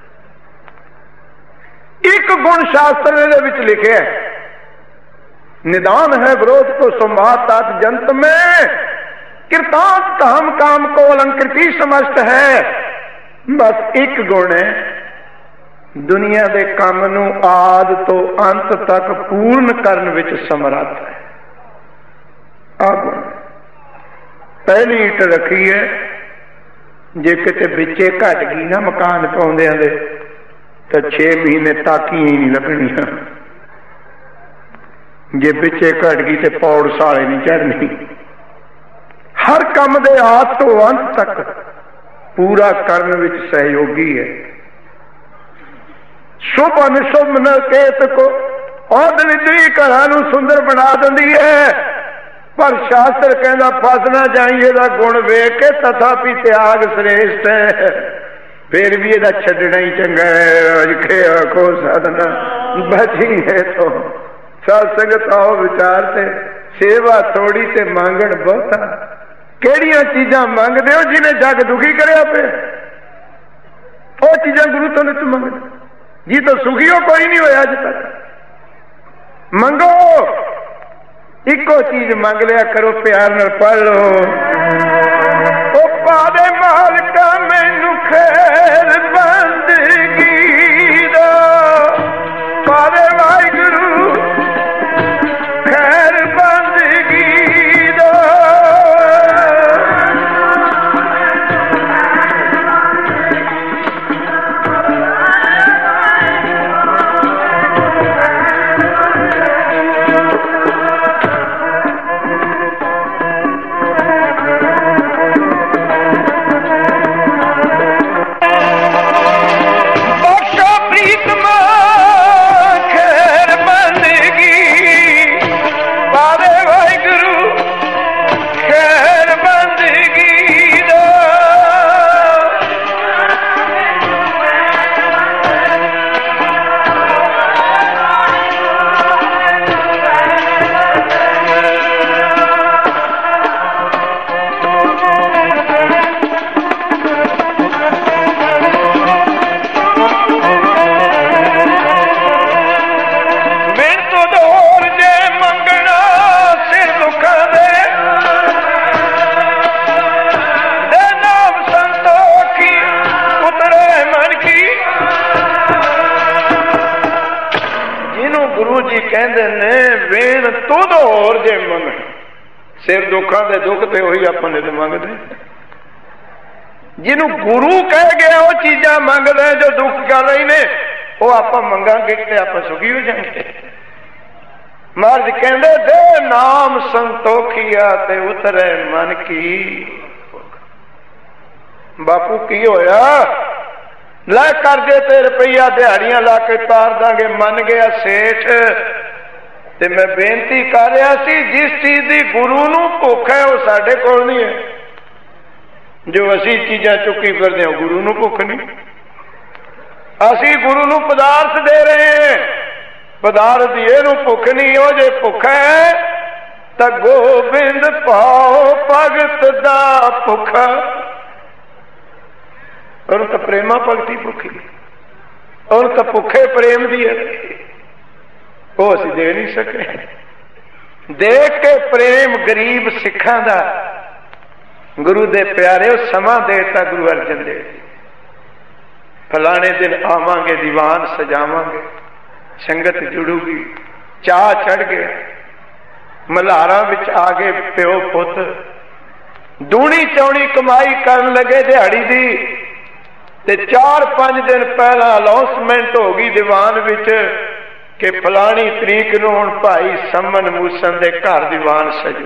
एक गुण शास्त्र दे विच लिखिया है, निदान है विरोध को संवाद तात जंत में। कृतांत काम काम को अलंकृति समस्त है। बस एक गुण है, दुनिया के काम नू आद तो अंत तक पूर्ण करन विच समर्थ है। अब पहली ईट रखी है, जे किते बिचे घट गई ना मकान पाउंदियां दे तो 6 महीने ताकी ही नहीं लगनियां। जे बिचे घट गई तो पौड़ साले नहीं चढ़नी। हर काम दे आद तो अंत तक पूरा करने विच सहयोगी है। शुभ अनिशुभ न केत को औद निद्री घरां नूं सुंदर बना दिंदी है। पर शास्त्र कहना फसना चाहिए दा गुण वेख के तथापि त्याग श्रेष्ठ है। फिर भी इहदा छड्डना ही चंगा है। आखो साधना बची है तो सत्संग आओ विचार से सेवा थोड़ी ते मांगण बहुता। किहड़ियां चीजां मंगदे हो जिन्हें जग दुखी करिया पे? वो चीजां गुरु तो नहीं मंगदे जी। तो सुखी हो कोई नहीं होया अज तक। मंगो, इको चीज मंग लिया करो, प्यार नाल पढ़ लो। ओ पादे मालका मैनू खैर बंदगी दा, पादे वाहिगुरू खैर बंदगी दा। सिर दुखा दे दुख तो उही अपने तो मंगते। जिन्हों गुरु कह गया वो चीजा मंगते जो दुख कर रही ने, वो आप मंगांगे तो आप सुखी हो जाएंगे। महाराज कहते दे नाम संतोखिया ते उतरे मन की। बापू की होया? लै करजे ते रुपया दिहाड़ियां ला के तार दांगे, मन गया सेठ। ते मैं बेनती कर रहा सी, जिस चीज की गुरु नूं भुख है वो साडे कोल नहीं है। जो असी चीजां चुकी फिरदे हां गुरु नूं भुख नहीं। असी गुरु नूं पदार्थ दे रहे हैं, पदार्थ दी इहनूं भुख नहीं। हो जे भुख है तां गोबिंद पाओ भगत दा भुखा। और तां प्रेमा भगती भुखी, और तां भुखे प्रेम दी है, वो असीं दे नहीं सके। देख के प्रेम गरीब सिखां दा गुरु दे प्यारे समा देता गुरु अर्जन देव जी। फलाने दिन आवांगे दीवान सजावांगे, संगत जुड़ूगी, चाह चढ़ गया। मल्हारा विच आ गए प्यो पुत, दूनी चौनी कमाई करन लगे दिहाड़ी दी। ते 4-5 दिन पहला अनाउंसमेंट हो गई दीवान विच कि फलानी तरीक नूं हुण भाई समन मूसन दे घर दीवान सजू।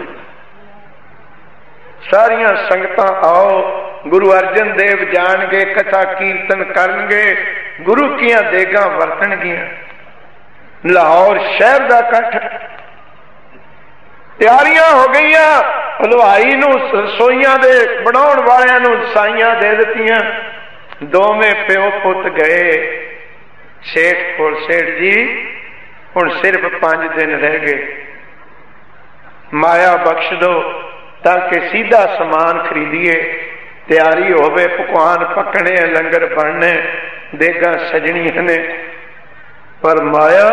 सारियां संगतां आओ, गुरु अर्जन देव जाणगे, कथा कीर्तन करनगे, गुरु कियां देगां वरतणगियां। लाहौर शहर दा इकट्ठ, तैयारियां हो गई। हलवाई नूं रसोईयां दे बनाउण वालियां नूं साईयां दे दित्तियां। दोवें प्यो पुत गए सेठ कोल। सेठ जी हुण सिर्फ 5 दिन रह गए, माया बख्श दो ताकि सीधा समान खरीदिए, तैयारी होवे, पकवान पकने, लंगर बनने, देगा सजनियां ने। पर माया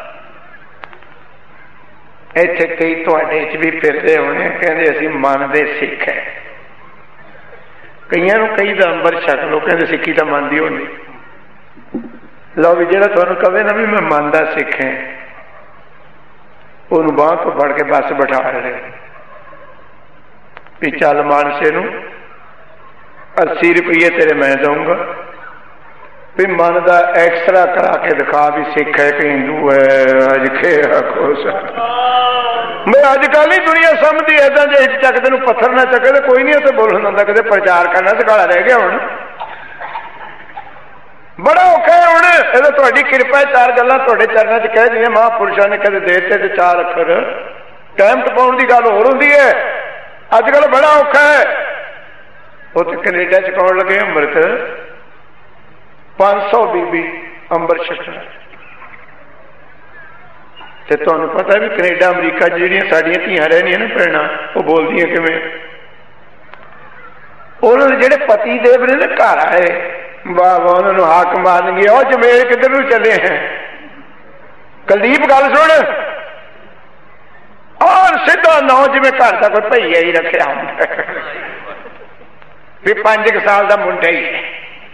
इत्थे कई तुहाडे च भी फिरदे होने, कहंदे असीं मन दे सिख है। कईयां नूं कई दा अंबर छक लो, कहंदे सिक्खी तां मनदी होंदी। लो भी जिहड़ा तुहानूं कहे ना भी मैं मन दा सिख है, उहनूं बांह तो फड़ के बस बिठा ले भी चल मानसे नूं 80 रुपये तेरे मैं दूंगा, भी मन का एक्सरा करा के दिखा भी सिख है कि हिंदू है। अज के खुश मैं अजकल ही दुनिया समझती ऐसा, जो एक चक तेन पत्थर ना चके तो कोई नहीं उत्थे बोलन दिंदा, कदे प्रचार करना सकाला रह गया। हुण बड़ा औखा है। हुण ये तुहाडी किरपा, 4 गल्लां तुहाडे चरणों च कह दियां महापुरुषों ने कदे देते ते 4 अखर टाइम टपाउण दी गल होर हुंदी है। अजकल बड़ा औखा है। उत्थे कनेडा च कौन लगे अमृत 500 बीबी अंबर छकना। ते तुहानूं पता भी कनेडा अमरीका जिहड़ियां साडियां धीआं रहनियां ना भैणां, वो बोलदियां किवें? उन्होंने जिहड़े पति देव ने ना घर आए, वाह वाह, उन्होंने हाक मारनगे, और जमेल किधर नूं चले हैं? कुलदीप गल सुन, और सीधा नौ जिवें घर का कोई भईया ही रखिया भी 5 साल का मुंडा ही है।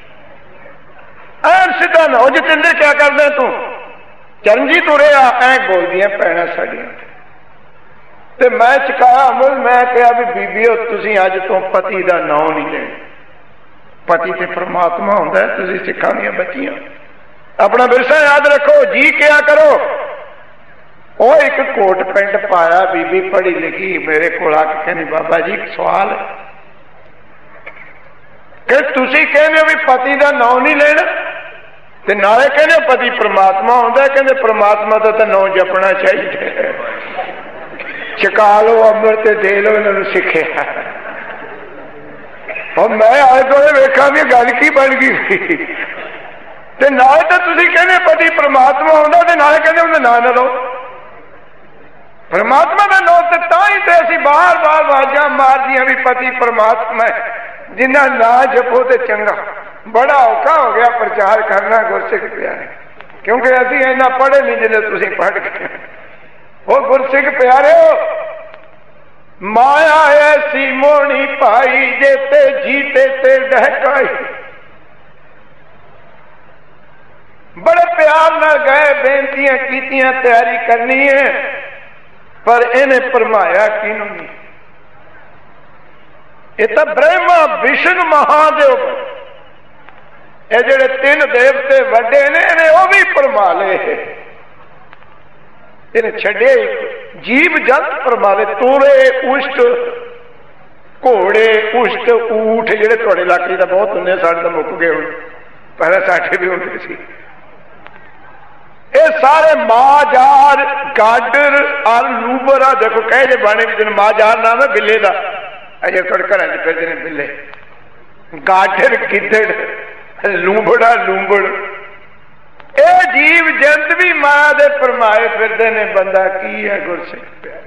ऐन सीधा नौ, जतिंदर क्या करदा तू? चरणजीत उरे आ, ऐ बोलदियां भैणां साडियां। ते मैं चुकाया अमल, मैं कहा भी बीबीओ तुसीं अज तो पति का नाम नहीं लेना। पति ते परमात्मा हुंदा है, तुसीं सिखां दीआं बच्चियां अपना विरसा याद रखो, जी क्या करो। वो एक कोट पेंट पाया, बीबी पढ़ी लिखी मेरे को आके कहनी बाबा जी एक सवाल है कि तुसीं कहने हो भी पति का नाम नहीं लेना, ते नाले कहने पति परमात्मा हुंदा, कहंदे परमात्मा का तो नाम जपना चाहिए। चका लो अमृत दे लो इन्होंने सिखिया। और मैं आए दोले वेखा भी गल की बन गई। ते नाले तो तुसीं कहने पति परमात्मा हुंदा, ते नाले कहंदे उहदा नाम ना लो। परमात्मा का नाम तो तां ही ते असीं बार बार आवाज़ां मारदियां भी पति परमात्मा है, जिन्ना ना जपो तो चंगा। बड़ा औखा हो गया प्रचार करना गुरसिख प्यारे, क्योंकि असीं इन्ना पढ़े नहीं जिन्ने तुसीं पढ़ के। वो गुरसिख प्यारे, माया ऐसी मोनी पाई जेते जीते ते डहकाई। बड़े प्यार न गए, बेनतियां कीतियां, तैयारी करनी है, पर इन्हें भरमाया किनू नहीं। ये तो ब्रह्मा विष्णु महादेव, ये जेड़े 3 देवते वड्डे ने, इन्हें वो भी भरमा ले। इन्हें छड़े जीव जंत भरमा ले, तूरे उष्ट घोड़े उष्ट ऊठ जेड़े तुहाडे इलाके दा बहुत हुंदे, साडे तां मुक गए हुण, पहले साडे भी हुंदे सी। ये सारे माजार गाडर और लूबर, देखो कहे जे बाणे भी माजार नाम है बिल्ले का, अजे थोड़े घर च फिरदे ने बिल्ले। गाडर गिद्दड़ लूंबड़ा लूंबड़, ये जीव जंत भी माया दे फरमाए फिरदे ने। बंदा की है गुरसिख प्यारे,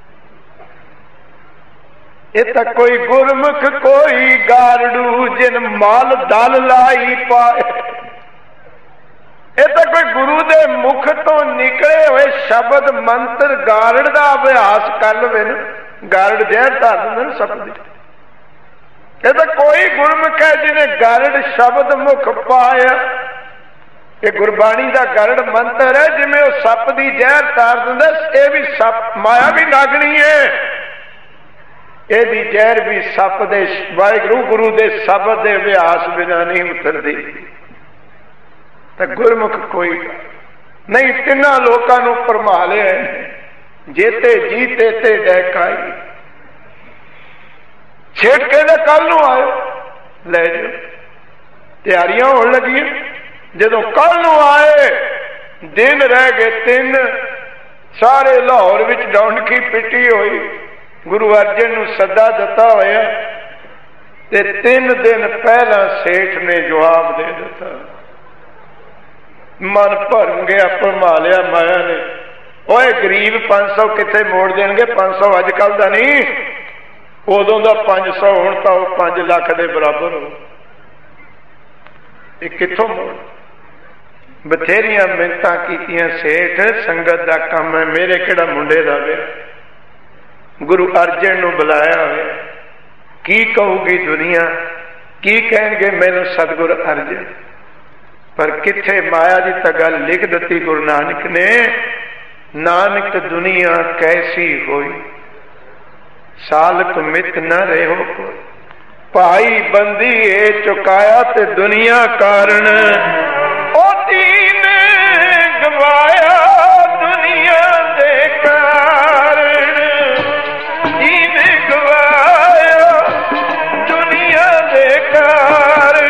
ये तक कोई गुरमुख कोई गारड़ू जिन माल दल लाई पाए। ਇਹ ਤਾਂ ਕੋਈ ਗੁਰੂ ਦੇ ਮੁਖ ਤੋਂ ਨਿਕਲੇ ਹੋਏ ਸ਼ਬਦ ਮੰਤਰ ਗਾਰੜ ਦਾ ਅਭਿਆਸ ਕਰ ਲਵੇ ਨਾ, ਗਾਰੜ ਜ਼ਹਿਰ ਧਰ ਦਿੰਦੇ ਨਾ ਸੱਪ ਦੀ। ਇਹ ਤਾਂ ਕੋਈ ਗੁਰਮੁਖ ਹੈ ਜਿਹਨੇ ਗਾਰੜ ਸ਼ਬਦ ਮੁਖ ਪਾਇਆ। ਇਹ ਗੁਰਬਾਣੀ ਦਾ ਗਾਰੜ ਮੰਤਰ ਹੈ, ਜਿਵੇਂ ਉਹ ਸੱਪ ਦੀ ਜ਼ਹਿਰ ਧਾਰ ਦਿੰਦਾ, ਇਹ ਵੀ ਸੱਪ ਮਾਇਆ ਵੀ ਨਾਗਣੀ ਹੈ, ਇਹਦੀ ਜ਼ਹਿਰ ਵੀ ਸੱਪ ਦੇ ਵਾਹਿਗੁਰੂ ਗੁਰੂ ਦੇ ਸ਼ਬਦ ਦੇ ਅਭਿਆਸ ਬਿਨਾਂ ਨਹੀਂ ਉਤਰਦੀ। ਤਾਂ ਗੁਰਮੁਖ ਕੋਈ ਨਹੀਂ। ਤਿੰਨਾਂ ਲੋਕਾਂ ਨੂੰ ਭਰਮਾ ਲਿਆ, ਜੇਤੇ ਜੀਤੇ ਤੇ ਡੈਕਾਈ। ਛੇੜ ਕੇ ਦਾ ਕੱਲ ਨੂੰ ਆਇਓ, ਲੈ ਜਾਓ। ਤਿਆਰੀਆਂ ਹੋਣ ਲੱਗੀਆਂ। ਜਦੋਂ ਕੱਲ ਨੂੰ ਆਏ, ਦਿਨ ਰਹਿ ਗਏ 3, ਸਾਰੇ ਲਾਹੌਰ ਵਿੱਚ ਡੌਂਡਕੀ ਪਿੱਟੀ ਹੋਈ। ਗੁਰੂ ਅਰਜਨ ਨੂੰ ਸੱਦਾ ਦਿੱਤਾ ਹੋਇਆ ਤੇ 3 ਦਿਨ ਪਹਿਲਾਂ ਸੇਠ ਨੇ ਜਵਾਬ ਦੇ ਦਿੱਤਾ। ਮਨ ਭਰਮ ਗਿਆ, ਭਰਮਾ ਲਿਆ ਮਾਇਆ ਨੇ। ਓਏ ਗਰੀਬ 500 ਕਿੱਥੇ ਮੋੜ ਦੇਣਗੇ? 500 ਅੱਜ ਕੱਲ ਦਾ ਨਹੀਂ, ਉਦੋਂ ਦਾ 500, ਹੁਣ ਤਾਂ ਉਹ 5 ਲੱਖ ਦੇ ਬਰਾਬਰ ਹੋ। ਇਹ ਕਿੱਥੋਂ ਮੋੜ? ਬਥੇਰੀਆਂ ਮਿੰਨਤਾਂ ਕੀਤੀਆਂ, ਸੇਠ ਸੰਗਤ ਦਾ ਕੰਮ ਹੈ, ਮੇਰੇ ਕਿਹੜਾ ਮੁੰਡੇ ਦਾ ਵਿਆਹ। ਗੁਰੂ ਅਰਜਨ ਨੂੰ ਬੁਲਾਇਆ ਹੋਇਆ। ਕੀ ਕਹੂਗੀ ਦੁਨੀਆ, ਕੀ ਕਹਿਣਗੇ ਮੈਨੂੰ ਸਤਿਗੁਰ ਅਰਜਨ। ਪਰ ਕਿੱਥੇ ਮਾਇਆ ਦੀ ਤਾਂ ਗੱਲ ਲਿਖ ਦਿੱਤੀ ਗੁਰੂ ਨਾਨਕ ਨੇ, ਨਾਨਕ ਦੁਨੀਆ ਕੈਸੀ ਹੋਈ, ਸਾਲਕ ਮਿਤ ਨ ਰਹਿਓ ਕੋਈ। ਭਾਈ ਬੰਦੀ ਇਹ ਚੁਕਾਇਆ ਤੇ ਦੁਨੀਆ ਕਾਰਨ, ਉਹ ਦੀਨ ਗਵਾਇਆ ਦੁਨੀਆ ਦੇ ਕਾਰਨ, ਦੀਨ ਗਵਾਇਆ ਦੁਨੀਆ ਦੇ ਕਾਰਨ।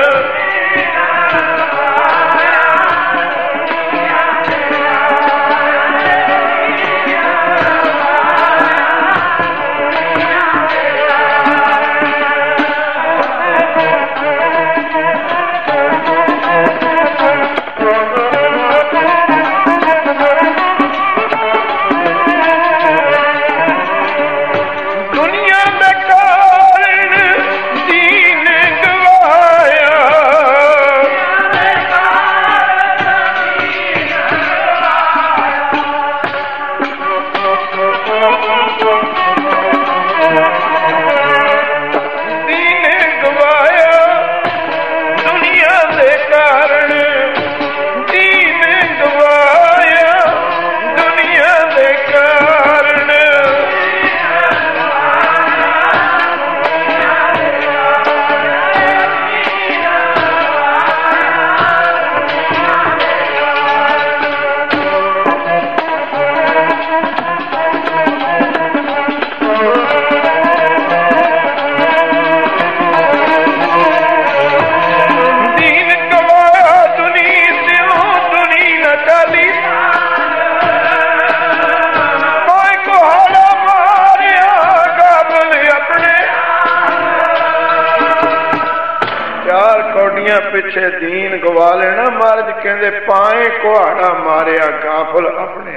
ਪਿੱਛੇ ਦੀਨ ਗਵਾ ਲੈਣਾ। ਮਹਾਰਾਜ ਕਹਿੰਦੇ ਪਾਏ ਕੁਹਾੜਾ ਮਾਰਿਆ ਗਾਫਲ ਆਪਣੇ।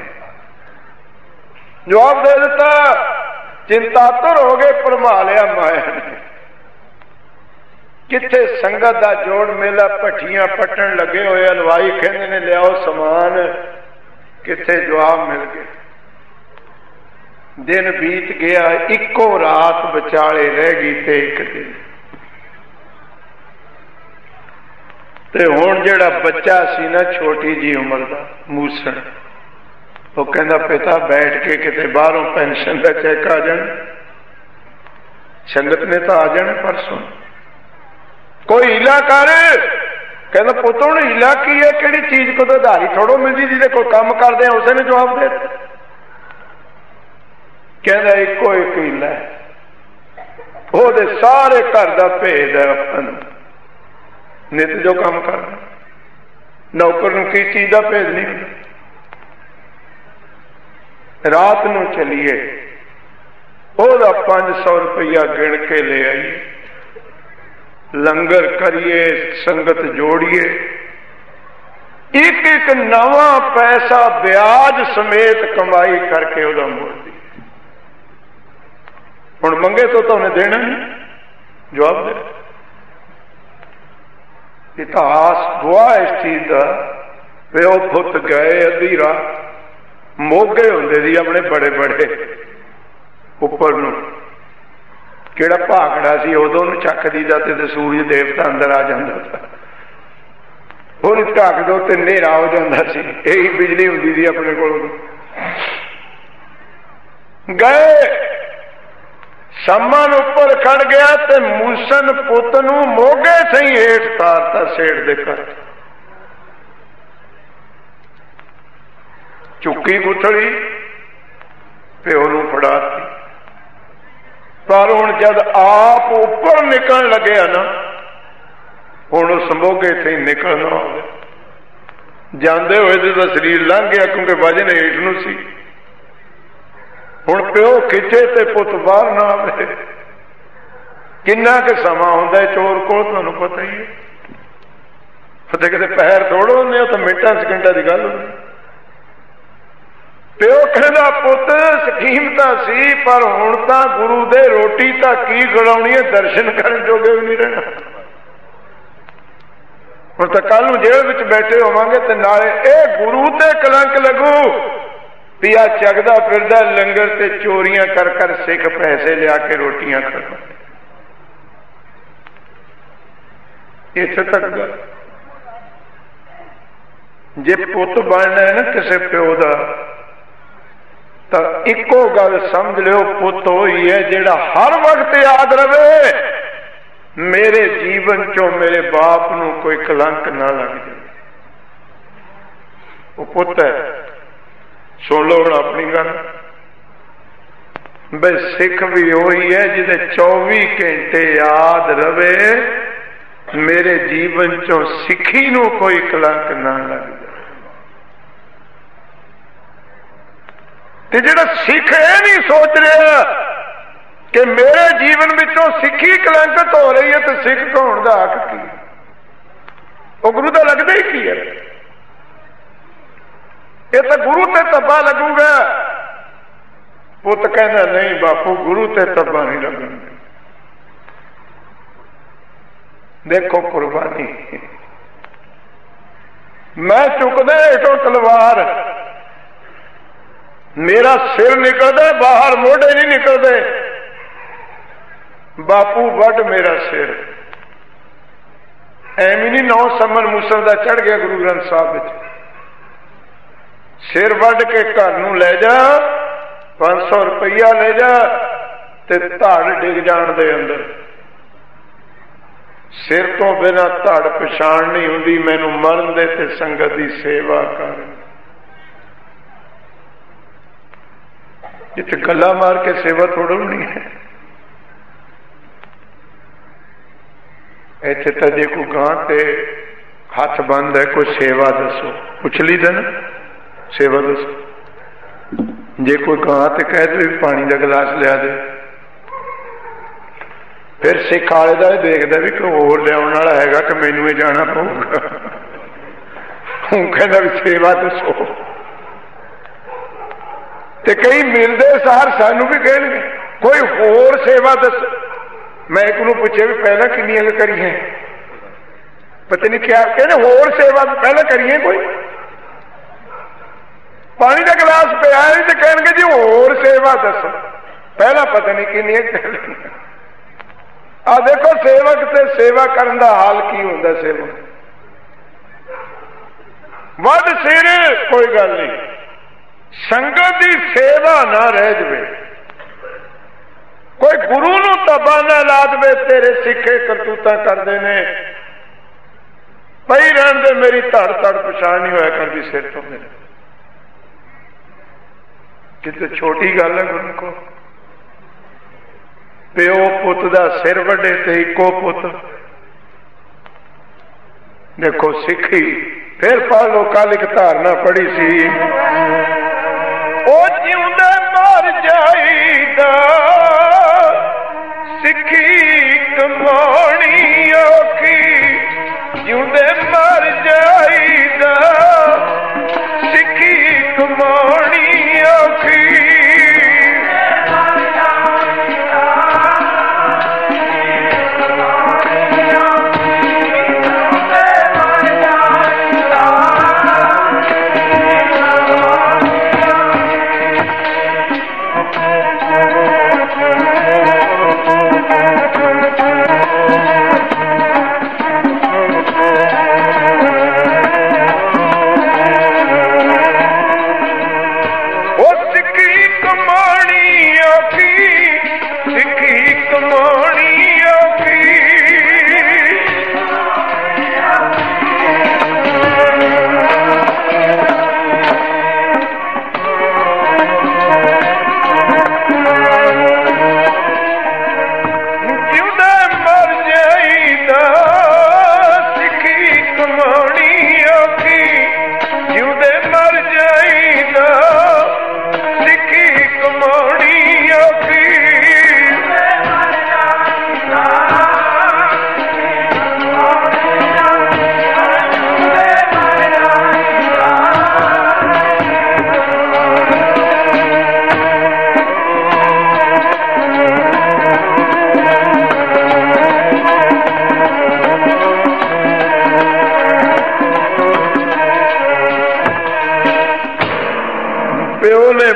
ਜਵਾਬ ਦੇ ਦਿੱਤਾ, ਚਿੰਤਾਤੁਰ ਹੋ ਗਏ, ਭਰਮਾ ਲਿਆ ਮਾਇਆ ਨੇ। ਕਿੱਥੇ ਸੰਗਤ ਦਾ ਜੋੜ ਮੇਲਾ, ਭੱਠੀਆਂ ਪੱਟਣ ਲੱਗੇ ਹੋਏ, ਹਲਵਾਈ ਕਹਿੰਦੇ ਨੇ ਲਿਆਓ ਸਮਾਨ, ਕਿੱਥੇ ਜਵਾਬ ਮਿਲ ਗਏ। ਦਿਨ ਬੀਤ ਗਿਆ, ਇੱਕੋ ਰਾਤ ਵਿਚਾਲੇ ਰਹਿ ਗਈ ਤੇ ਇੱਕ ਦਿਨ। ਤੇ ਹੁਣ ਜਿਹੜਾ ਬੱਚਾ ਸੀ ਨਾ, ਛੋਟੀ ਜੀ ਉਮਰ ਦਾ, ਮੂਸਣ, ਉਹ ਕਹਿੰਦਾ ਪਿਤਾ ਬੈਠ ਕੇ ਕਿਤੇ ਬਾਹਰੋਂ ਪੈਨਸ਼ਨ ਦਾ ਚੈੱਕ ਆ ਜਾਣ, ਸੰਗਤ ਨੇ ਤਾਂ ਆ ਜਾਣਾ ਪਰਸੋਂ, ਕੋਈ ਹੀਲਾ ਕਰ। ਕਹਿੰਦਾ ਪੁੱਤ ਹੁਣ ਹੀਲਾ ਕੀ ਹੈ, ਕਿਹੜੀ ਚੀਜ਼ ਕੋ ਉਧਾਰੀ ਥੋੜੋ ਮਿਲਦੀ, ਜਿਹਦੇ ਕੋਲ ਕੰਮ ਕਰਦੇ ਆ ਉਸੇ ਨੇ ਜਵਾਬ ਦੇ। ਕਹਿੰਦਾ ਇੱਕੋ ਇੱਕ ਹੀਲਾ, ਉਹਦੇ ਸਾਰੇ ਘਰ ਦਾ ਭੇਦ ਹੈ ਆਪਾਂ ਨੂੰ। ਨਿਤ ਜੋ ਕੰਮ ਕਰਦਾ, ਨੌਕਰ ਨੂੰ ਕਿਸ ਚੀਜ਼ ਦਾ ਭੇਦ ਨਹੀਂ ਹੁੰਦਾ। ਰਾਤ ਨੂੰ ਚਲੀਏ, ਉਹਦਾ 500 ਰੁਪਇਆ ਗਿਣ ਕੇ ਲੈ ਆਈਏ, ਲੰਗਰ ਕਰੀਏ, ਸੰਗਤ ਜੋੜੀਏ, ਇੱਕ ਇੱਕ ਨਵਾਂ ਪੈਸਾ ਵਿਆਜ ਸਮੇਤ ਕਮਾਈ ਕਰਕੇ ਉਹਦਾ ਮੋੜਦੀ। ਹੁਣ ਮੰਗੇ ਤੋਂ ਉਹਨੇ ਦੇਣਾ ਨਹੀਂ, ਜਵਾਬ ਦੇ। ਇਤਿਹਾਸ ਗਵਾਹ ਇਸ ਚੀਜ਼ ਦਾ प्यो पुत गए अद्धी रात, मोगे होंदे सी अपने बड़े बड़े उपर नूं, किहड़ा भागड़ा सी उदों नूं चक दीदा ते सूरज देवता अंदर आ जांदा था, उहनूं ढक दो ते नेरा हो जांदा सी, यही बिजली हुंदी सी अपने कोल। गए सम्मन उपर खड़ गया ते मूसन पुत नूं मोगे सही हेठ तारता सेठ दे घर, चुकी गुठड़ी प्यो नूं फड़ाती। पर हुण जद आप उपर निकलण लगे ना, हुण उस मोगे से निकलना होवे, जांदे होए तो शरीर लंघ गया क्योंकि वजन हेठ नूं सी। हुण प्यो खिचे ते पुत बाहर ना आवे, किन्ना के समा हुंदा चोर कोल, तुहानूं पता ही है। फते किते पैर थोड़ो हुंदे, तो मिंटां सकिंटां दी गल हुंदी। प्यो कहंदा पुत स्कीम तां सी, पर हुण तां गुरु दे रोटी तां की खिलाउणी है, दर्शन करन जोगे भी नहीं रहना। हुण तां कल नूं जेल विच बैठे होवांगे ते नाले इह गुरु ते कलंक लगू, पिया चगदा फिरदा लंगर ते चोरियां कर कर सिख पैसे लिया के रोटियां खाता। इत्थे तक गल, जे पुत बनना है ना किसी प्यो का, तो इको गल समझ लो, पुत होई है जिहड़ा हर वक्त याद रहे मेरे जीवन चो मेरे बाप नूं कोई कलंक ना लग जाए। वो पुत है, सुन लो हुण अपनी गल। बई सिख भी वही है जिसे 24 घंटे याद रवे मेरे जीवन चो सिखी नूं कोई कलंक ना लग जाए। ते जिहड़ा सिख यह नहीं सोच रहा कि मेरे जीवन विचों सिखी कलंकित हो रही है, तो सिख होने का हक की? वो गुरु का लगता ही की है? ये तो गुरु ते तब्बा लगूगा। पुत कहना नहीं बापू, गुरु ते तब्बा नहीं लगूगा। देखो कुर्बानी, मैं चुकदा हेठों तलवार, मेरा सिर निकलता बाहर, मोढे नहीं निकलते। बापू वड मेरा सिर, एवं नहीं 9 संमन मूसल का चढ़ गया गुरु ग्रंथ साहब विच। सिर वड के घर नूं ले जा, 500 रुपया ले जा, ते धड़ डिग जाण दे अंदर। सिर तो बिना धड़ पछाण नहीं हुंदी, मैनू मरण दे ते संगत दी सेवा कर। जिथे गल्ला मार के सेवा थोड़ा नहीं है। इत्थे तो जे कोई गां ते हथ बंद है, कोई सेवा दसो, पुछ ली ना सेवा दसो। जे कोई गां ते कह दे पानी का गिलास लिया दे, फिर सिख आले दा देखदा भी कोई होर लियाउण वाला हैगा कि मैनू ही जाना पऊगा। हूं कहंदा भी सेवा दसो, ते कई मिलते सार सानू भी कहेंगे कोई होर सेवा दस। मैं एक नूं पूछे भी पहला किन्नियां करिए, पता नहीं क्या कहने, होर सेवा पहला करिए। कोई पानी का गिलास पिया नहीं तो कहेंगे जी होर सेवा दसो, पहला पता नहीं किन्नियां। आ देखो सेवक ते सेवा करन दा हाल की हुंदा। सेवक वध सिर कोई गल नहीं, संगत की सेवा ना रह जाए, कोई गुरु नूं तब्बा ना ला दे। तेरे सिखे करतूता करते ने, पई रहन दे, मेरी धड़ धड़ पछाण नहीं होया करती सिर तो मेरे। कितने छोटी गल है गुरु को, प्यो पुत दा सिर वड्डे ते इको पुत। देखो सिखी, फिर पढ़ लो, कल एक धारणा पढ़ी सी, ओ जिउंदे मर जाईदा सिखी कमाणी औखी, जिउंदे मर जाईदा सिखी कमाणी औखी।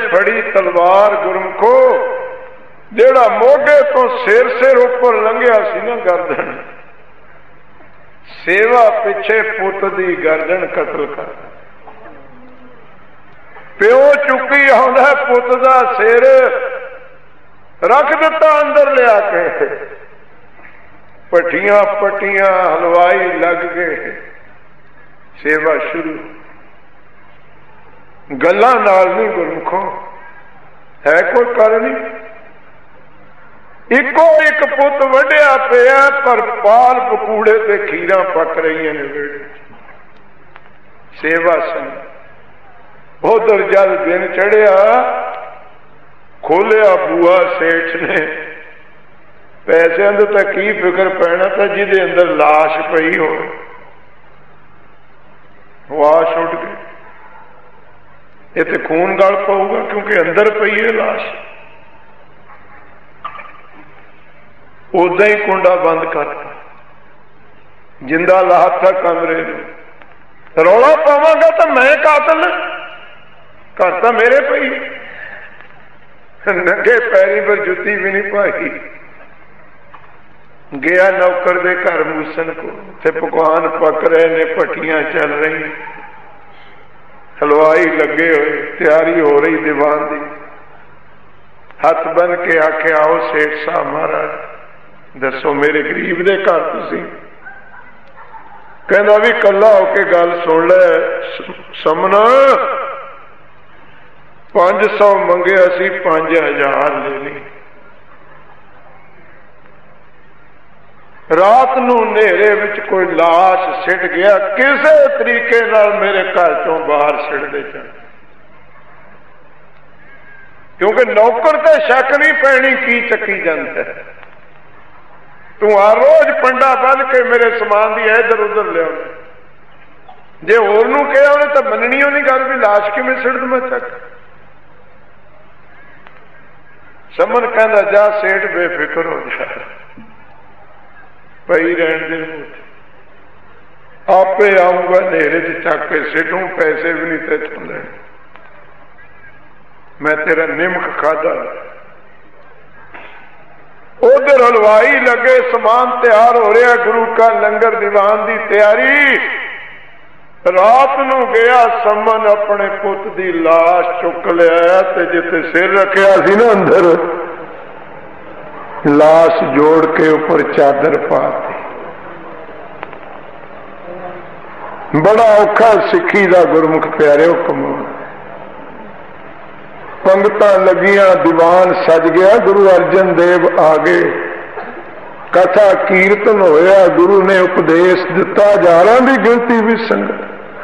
फड़ी तलवार गुरमुखो, जेड़ा मोढे तो सिर उपर लंघिया सी ना गर्दन, सेवा पिछे पुत दी गर्दन कतल कर। प्यो चुकी आउंदा पुत दा सिर, रख दिता अंदर लिया के, पट्टियां पट्टियां हलवाई लग गए, सेवा शुरू। गल्लां नाल नहीं गुरमुखो, है कोई कर नहीं। इको एक पुत वड्या पिया, पर पाल पकूड़े ते खीरा पक रही ने वेड़े। सेवा संग उधर जल दिन चढ़िया, खोलिया बूआ सेठ ने, पैसों का तो की फिक्र पैना, तो जिदे अंदर लाश पई हो, वाश उड़ गई। ये तो खून गल पाऊगा क्योंकि अंदर पई है लाश। उदा ही कुंडा बंद करता, जिंदा लाता कमरे में। रौला पावांगा तो मैं कातल, घर तो मेरे पई, नंगे पैरी पर जुत्ती भी नहीं पाई। गया नौकर दे घर मूसन को, थे पकवान पक रहे ने, भट्टियां चल रही, हलवाई लगे हुए, तैयारी हो रही दीवान की। हथ बन के आखे, आओ सेठ साहब महाराज, दसो मेरे गरीब दे घर तुसी। कहना भी कला होके गल सुन ले समना, 500 मंगे, असी 5000 ले ली। रात नूं नेरे विच कोई लाश सिट गया, किसी तरीके नाल मेरे घर चों बाहर सिटदे चल, क्योंकि नौकर ते शक नहीं पैनी की चक्की जांदा है। तू हर रोज पंडा बन के मेरे समान दी इधर उधर लिया, जे होर नूं कहा उन्हें तो मननी नहीं गल भी लाश किवें सिट मैं चक। समन कहंदा जा सेठ बेफिक्र हो जा, पई रहन दे, आपे आऊंगा नेरे च चक के सिटूं, पैसे भी नहीं तेथों लेने, मैं तेरा निमक खादा। उधर हलवाई लगे, समान तैयार हो रहा, गुरु का लंगर दीवान की तैयारी। रात नूं गया समन, अपने पुत की लाश चुक लिया, ते जिथे सिर रखिया सी ना अंदर, लाश जोड़ के ऊपर चादर पाती। बड़ा औखा सिक्खी का गुरमुख प्यारे हुक्म। पंगतां लगियां, दीवान सज गया, गुरु अर्जन देव आ गए, कथा कीर्तन होया, गुरु ने उपदेश दिता, 1000 की गिनती भी संगत।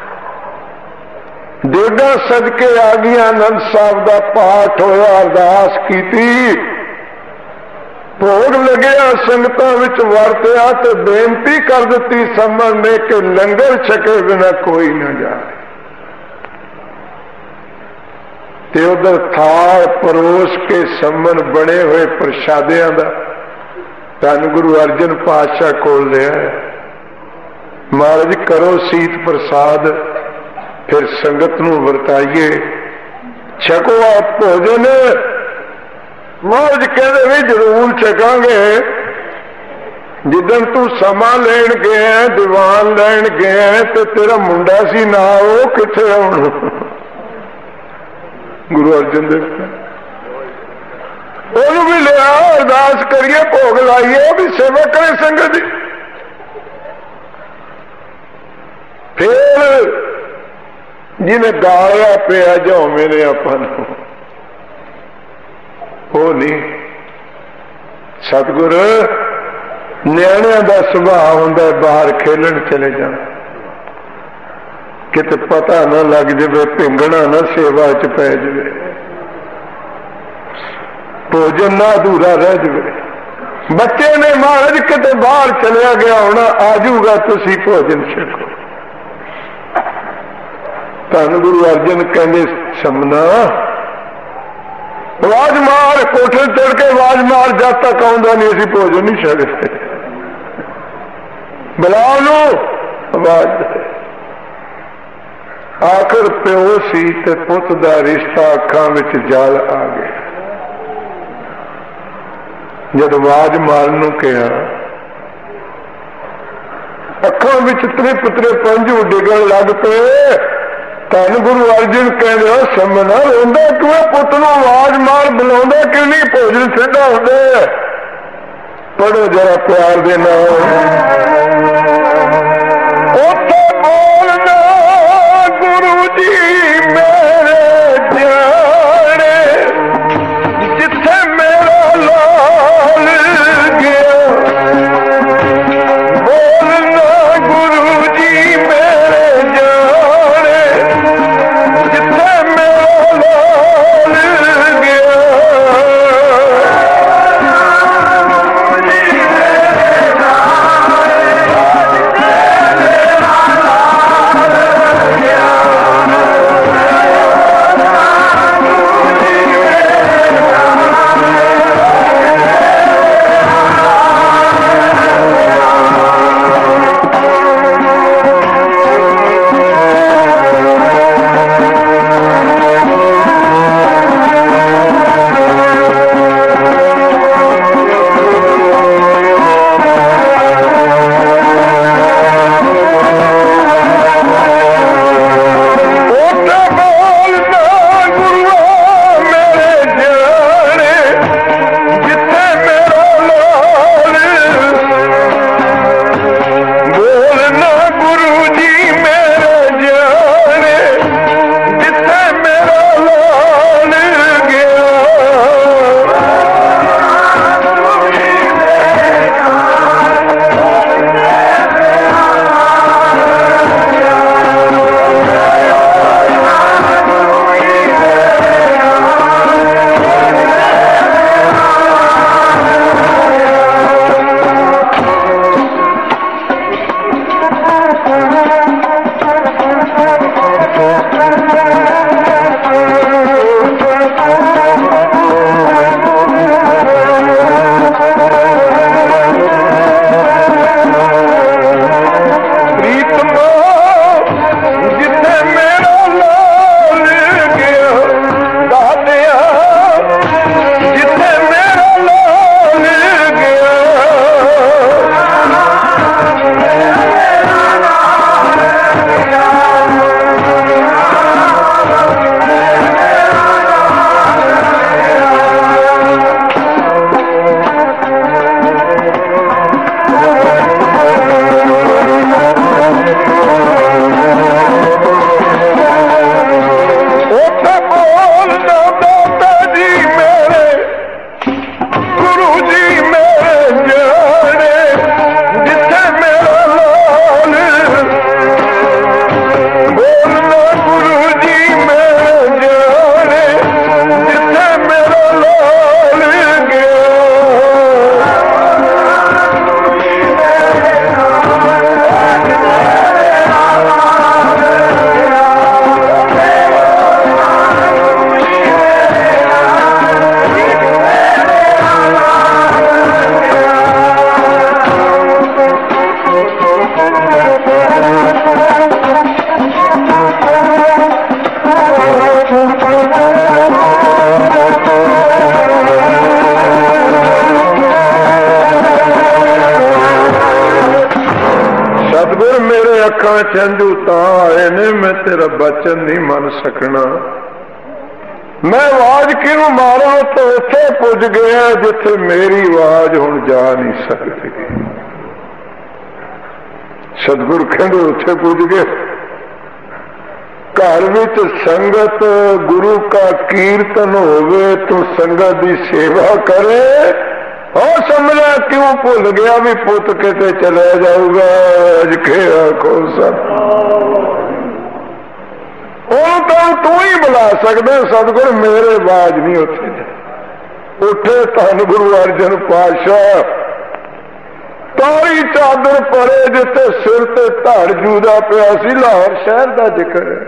देगा सज के आ गया, आनंद साहब का पाठ होया, अरदास की, भोग लग्या, संगतां विच वरत्या ते बेनती कर दी समन ने कि लंगर छके बिना कोई ना जाए। ते उधर थाल परोस के समन बने हुए प्रशादियां दा धन गुरु अर्जन पातशाह कोल लिया। महाराज करो सीत प्रसाद, फिर संगत नूं वरताइए, छको आप भोजन। महाराज कहते भी जरूर छकांगे, जिदन तू समा लैन गया, दीवान लैन गया, तो तेरा मुंडा सी ना, वो किथे आउण। गुरु अर्जन देव ओनू भी लिया, अरदास करिए, भोग लाइए, भी सेवा करे संगत दी। फिर जिन्हें गाया पिया जाओ मेरे अपन हो नहीं। सतगुर नियाणियां दा सुभाव हुंदा बाहर खेलन चले जाण, किते पता ना लग जाए, भिंगना ना सेवा च पै जाए, भोजन ना अधूरा रह जाए। बच्चे ने महाराज किते बाहर चलिया गया होना, आजूगा तुसी भोजन छको। धन गुरु अर्जन कहते समना आवाज मार, कोठे चढ़ के आवाज मार, जब तक आउंदा नहीं असीं भोजन नहीं छकदे। बुला लो आवाज, आखिर प्यो सी ते पुत दा रिश्ता अखां विच जल आ गया। जद आवाज मारन नूं कहा, अखां विच त्रिप पंजू डिगण लग पे। धन गुरु अर्जन कहते समझना रोंदा क्यों, पुत नूं आवाज मार बुलाउंदा क्यों नहीं, भोजन सीधा हुंदा है। पढ़ो जरा प्यार दे नाल, उत्थे बोलना गुरु जी मेरे जाने, जिथे मेरा लाल गया। बोलना गुरु जी मेरे जाने, जिथे मेरा लाल गया। अखां चंदू तां आए ने, मैं तेरा बचन नहीं मन सकना। मैं आवाज क्यों मारा तो इत्थे पुज गया जिथे मेरी आवाज हुण जा नहीं सकती। सतगुरु कहंदे उत्थे पुज गए। घर विच संगत गुरु का कीर्तन होवे तो संगत की सेवा करे। और समझा क्यों भुल गया भी पुत किते चला जाऊगा। अजखे आखो सब तो तू ही बुला सकते। सतगुरु मेरे आवाज नहीं उठे। उठे धन गुरु अर्जन पातशाह तारी चादर परे जिथे सिर ते धड़ जूदा पिया सी। लाहौर शहर का जिक्र है।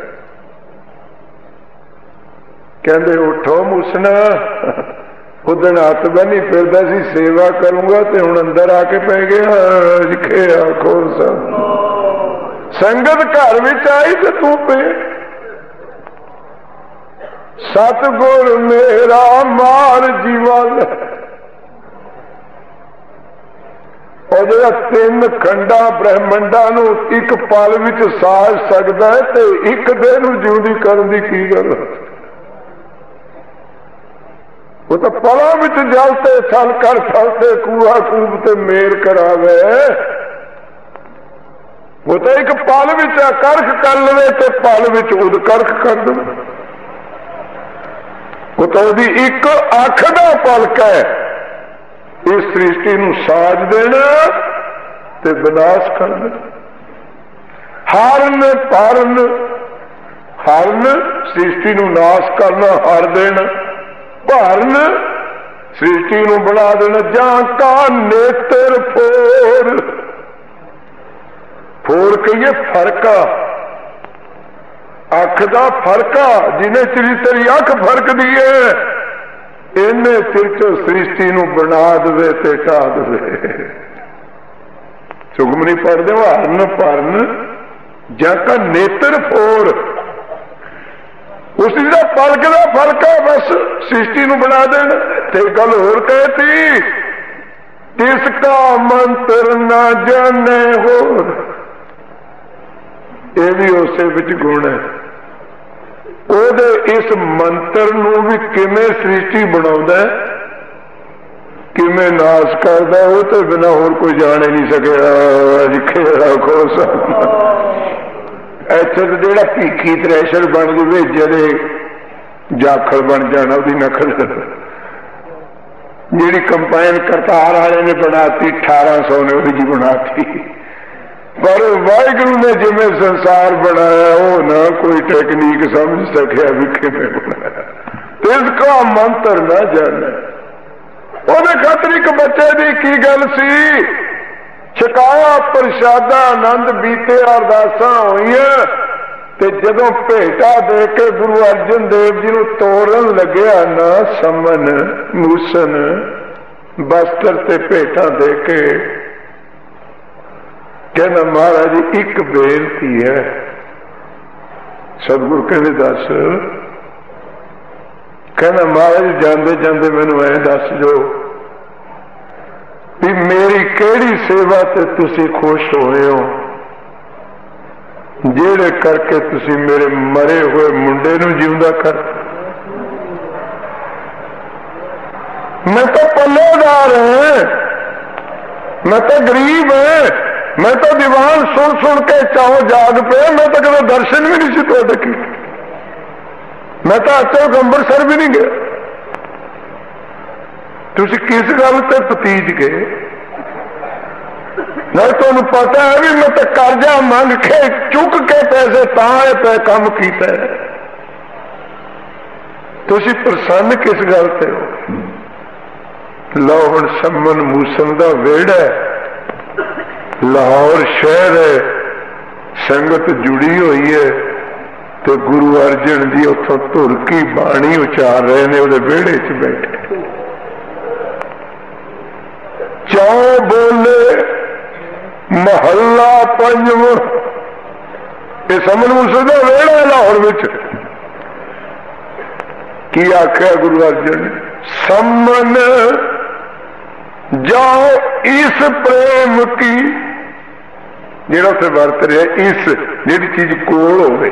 कहते उठो मुसना उदन हथ बनी फिरदा सी सेवा करूंगा ते हुण अंदर आके पै गया। लिखे आखो सब संगत घर विच आई ते तू पे सतगुर मेरा मार जीवन। और जो तीन खंडा ब्रह्मंडा नू एक पल विच साज सकता है तो एक दिन जिउंदी करन दी की गल। वो तो पलों विच जलते छल कर छलते कूहा कूब ते मेर करावे। वो तो एक पल विच करख कर लवे तो पल विच उदकरख कर दे। वो तो ओदी एक अख दा पलक है इस सृष्टि नू साज देना ते विनाश कर देना। हरन परन हरन सृष्टि नू नाश करना, हर देना। भरन सृष्टि नू बना देना। जां का नेत्र फोर, फोर कहिए फरका, अख दा फरका, जिन्हें चिरी तेरी अख फरक दी है इन्हें चिर चो सृष्टि नू बना दे ते ढा दे। सुगमनी पढ़ दे हरन भरन जां का नेत्र फोर, उसी का पलक का फर्क है बस सृष्टि नू बना देना। ते गल होर कहती तिसका मंत्र ना जाने होर, ये भी उसे विच गुण है। ओदे इस मंत्र नू भी किवें सृष्टि बनाउंदा है, किवें नाश करदा, वो तो बिना होर कोई जान ही नहीं सकेगा। लिखेगा खोस इत्थे तो जिहड़ा भीखी थ्रैशर बन जाए जदे जाखल बन जाना उसकी नकल। जिहड़ी कंपाइन करतार वाले ने बनाती 1800 ने वही जी बनाती। पर वाहिगुरू ने जिवें संसार बनाया वो ना कोई टेक्निक समझ सकिया भी किवें बनाया। इसका मंत्र ना जाने। ਉਹਦੇ खातर एक बच्चे की की गल सी, छकाया प्रशादा आनंद बीते अरदासा हुई ते जदों भेटा दे के गुरु अर्जन देव जी नूं तोड़न लग्या ना समन मूसन बस्तर ते भेटा दे के कहना महाराज जी एक बेनती है। सतगुरु कहते दस। कहना महाराज जाते जाते मैनू ऐ दस जो भी मेरी केड़ी सेवा ते तुसी खुश होए हो जेड़े करके तुसी मेरे मरे हुए मुंडे नू जिंदा कर। मैं तो पल्लेदार है, मैं तो गरीब है, मैं तो दीवान सुन सुन के चाहो जाग पे, मैं तो कदों दर्शन भी नहीं सी तुहाडे कीते, मैं तो अचल अंबरसर भी नहीं गया। तुसी किस गल ते भतीज गए? नहीं तुहानू पता है भी मैं तो कर्जा मंग के चुक के पैसे तां पे काम कीता है। तुसी प्रसन्न किस गल ते हो? लो हुण समन मूसन दा वेड़ा है, लाहौर शहर है, संगत जुड़ी हुई है तो गुरु अर्जन जी उथों धुर की बाणी उचार रहे ने उहदे वेड़े च बैठे। चाओ बोले महला पंजवां, ये समन मूसन दा वेड़ा है लाहौर विच। की आख्या गुरु अर्जन? समन जाओ इस प्रेम की, जेड़ा उसे वरत रहा इस जिहड़ी चीज कोल होवे,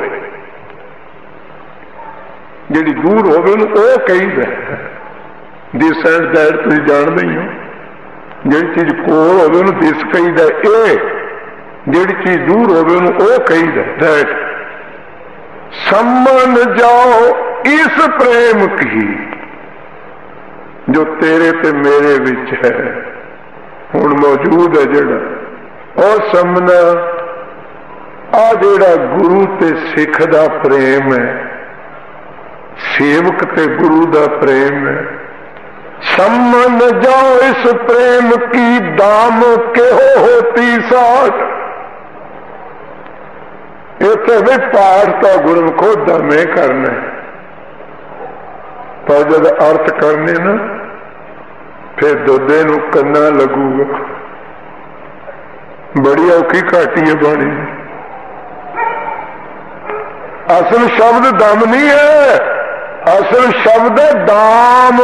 जिहड़ी दूर होवे वो कहीदा। दिस एंड दैट तुसीं जानदे ही हो, जिहड़ी चीज कोल होवे उहनूं दिस कहीदा, ए जिहड़ी चीज दूर होवे उहनूं वो कहीदा दैट। सम्मन जाओ इस प्रेम की जो तेरे ते मेरे विच है, हुण मौजूद है जेड़ा और समना आ जेड़ा गुरु ते सिख दा प्रेम है, सेवक ते गुरु दा प्रेम है। सम्मन जाओ इस प्रेम की दाम के होती साठ। इत्थे भी पाठ तो गुरमुखो दमे करना है, पर जब अर्थ करने ना फिर दुधे नू कन्ना लगूगा। बड़ी औखी घाटी है बाणी। असल शब्द दम नहीं है, असल शब्द है दाम।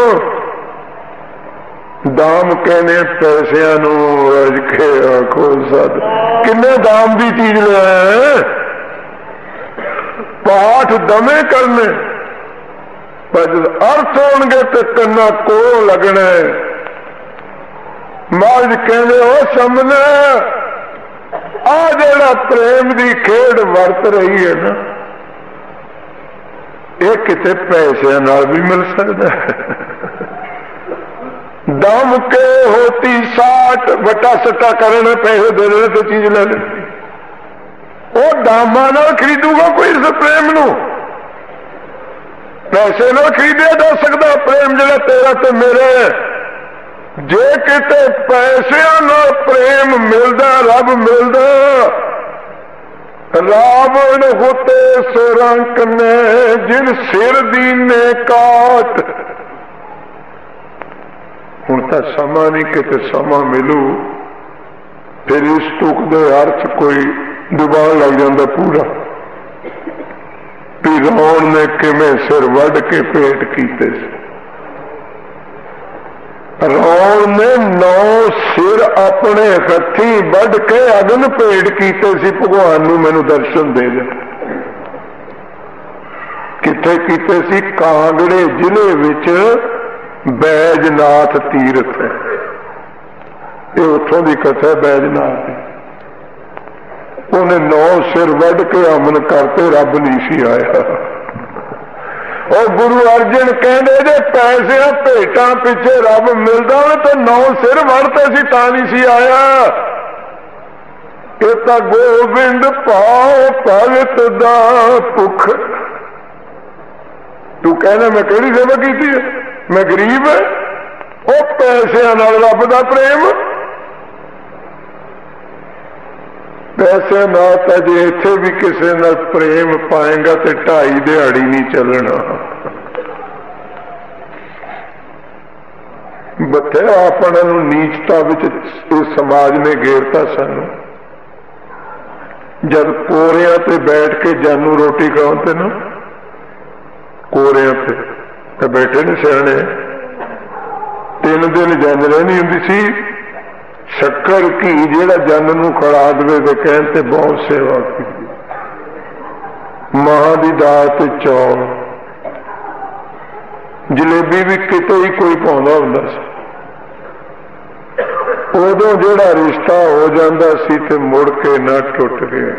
दाम कहने पैसिਆਂ ਨੂੰ रज के आखो सद किन्ने दाम की चीज ले पाठ दमे करने पर जब अर्थ होंगे तो कन्ना को लगना है। महाराज कहते हो समझना आ जड़ा प्रेम की खेड वरत रही है ना ये किते पैसे नाल भी मिल सकता है। दम के होती साठ वटा सट्टा करना पैसे दे देने तो चीज ले लेती वो दामा नाल खरीदूगा कोई इस प्रेम नू पैसे नाल खरीदया जा सकता प्रेम जड़ा तेरा ते मेरे जे किते पैसिਆਂ नाल प्रेम मिलदा रब मिलदा रावण होते सुरंक ने जिन सिर दीने काट। हुण तां समा नहीं किते समा मिलू फिर इस तुक दे अर्थ कोई दुबान लग जाता पूरा भी रावण ने किवें सिर वढ़ के पेट कीते। रावण ने 9 सिर अपने हथी वढ़ के अगन पेट कीते सी। भगवान नूं मैनूं दर्शन दे दे किथे कीते सी? कांगड़े जिले विच बैजनाथ तीरथ है ये उथों की कथा बैजनाथ की। उन्हें 9 सिर वढ़ के अमन करते रब नहीं सी आया। और गुरु अर्जन कहते जे पैसे भेटा पिछे रब मिलता तो 9 सिर वढ़ते सी तां नहीं सी आया। ये तो गोबिंद पाओ भगत दा भुख। तू कहना मैं केड़ी सेवा की है मैं गरीब है वो पैसिਆਂ नाल रब दा प्रेम पैसे नाल तां जे इत्थे भी किसी नाल प्रेम पाएगा तो 2.5 दिहाड़ी नहीं चलना। बथेरा अपने नीचता विच इस समाज ने घेरता सानू। जब कोरिया ते बैठ के जानू रोटी खाते ना कोरिया ते बैठे ने सियाने 3 दिन जन रहनी हुंदी सी। शक्कर घी जेड़ा जन नूं खड़ा दे ते कहण ते बहुत सेवा की। मां दी दाल ते चौल जलेबी भी किते ही कोई पाउंदा हुंदा सी। उदों जेड़ा रिश्ता हो जाता सी ते मुड़ के ना टुट गया।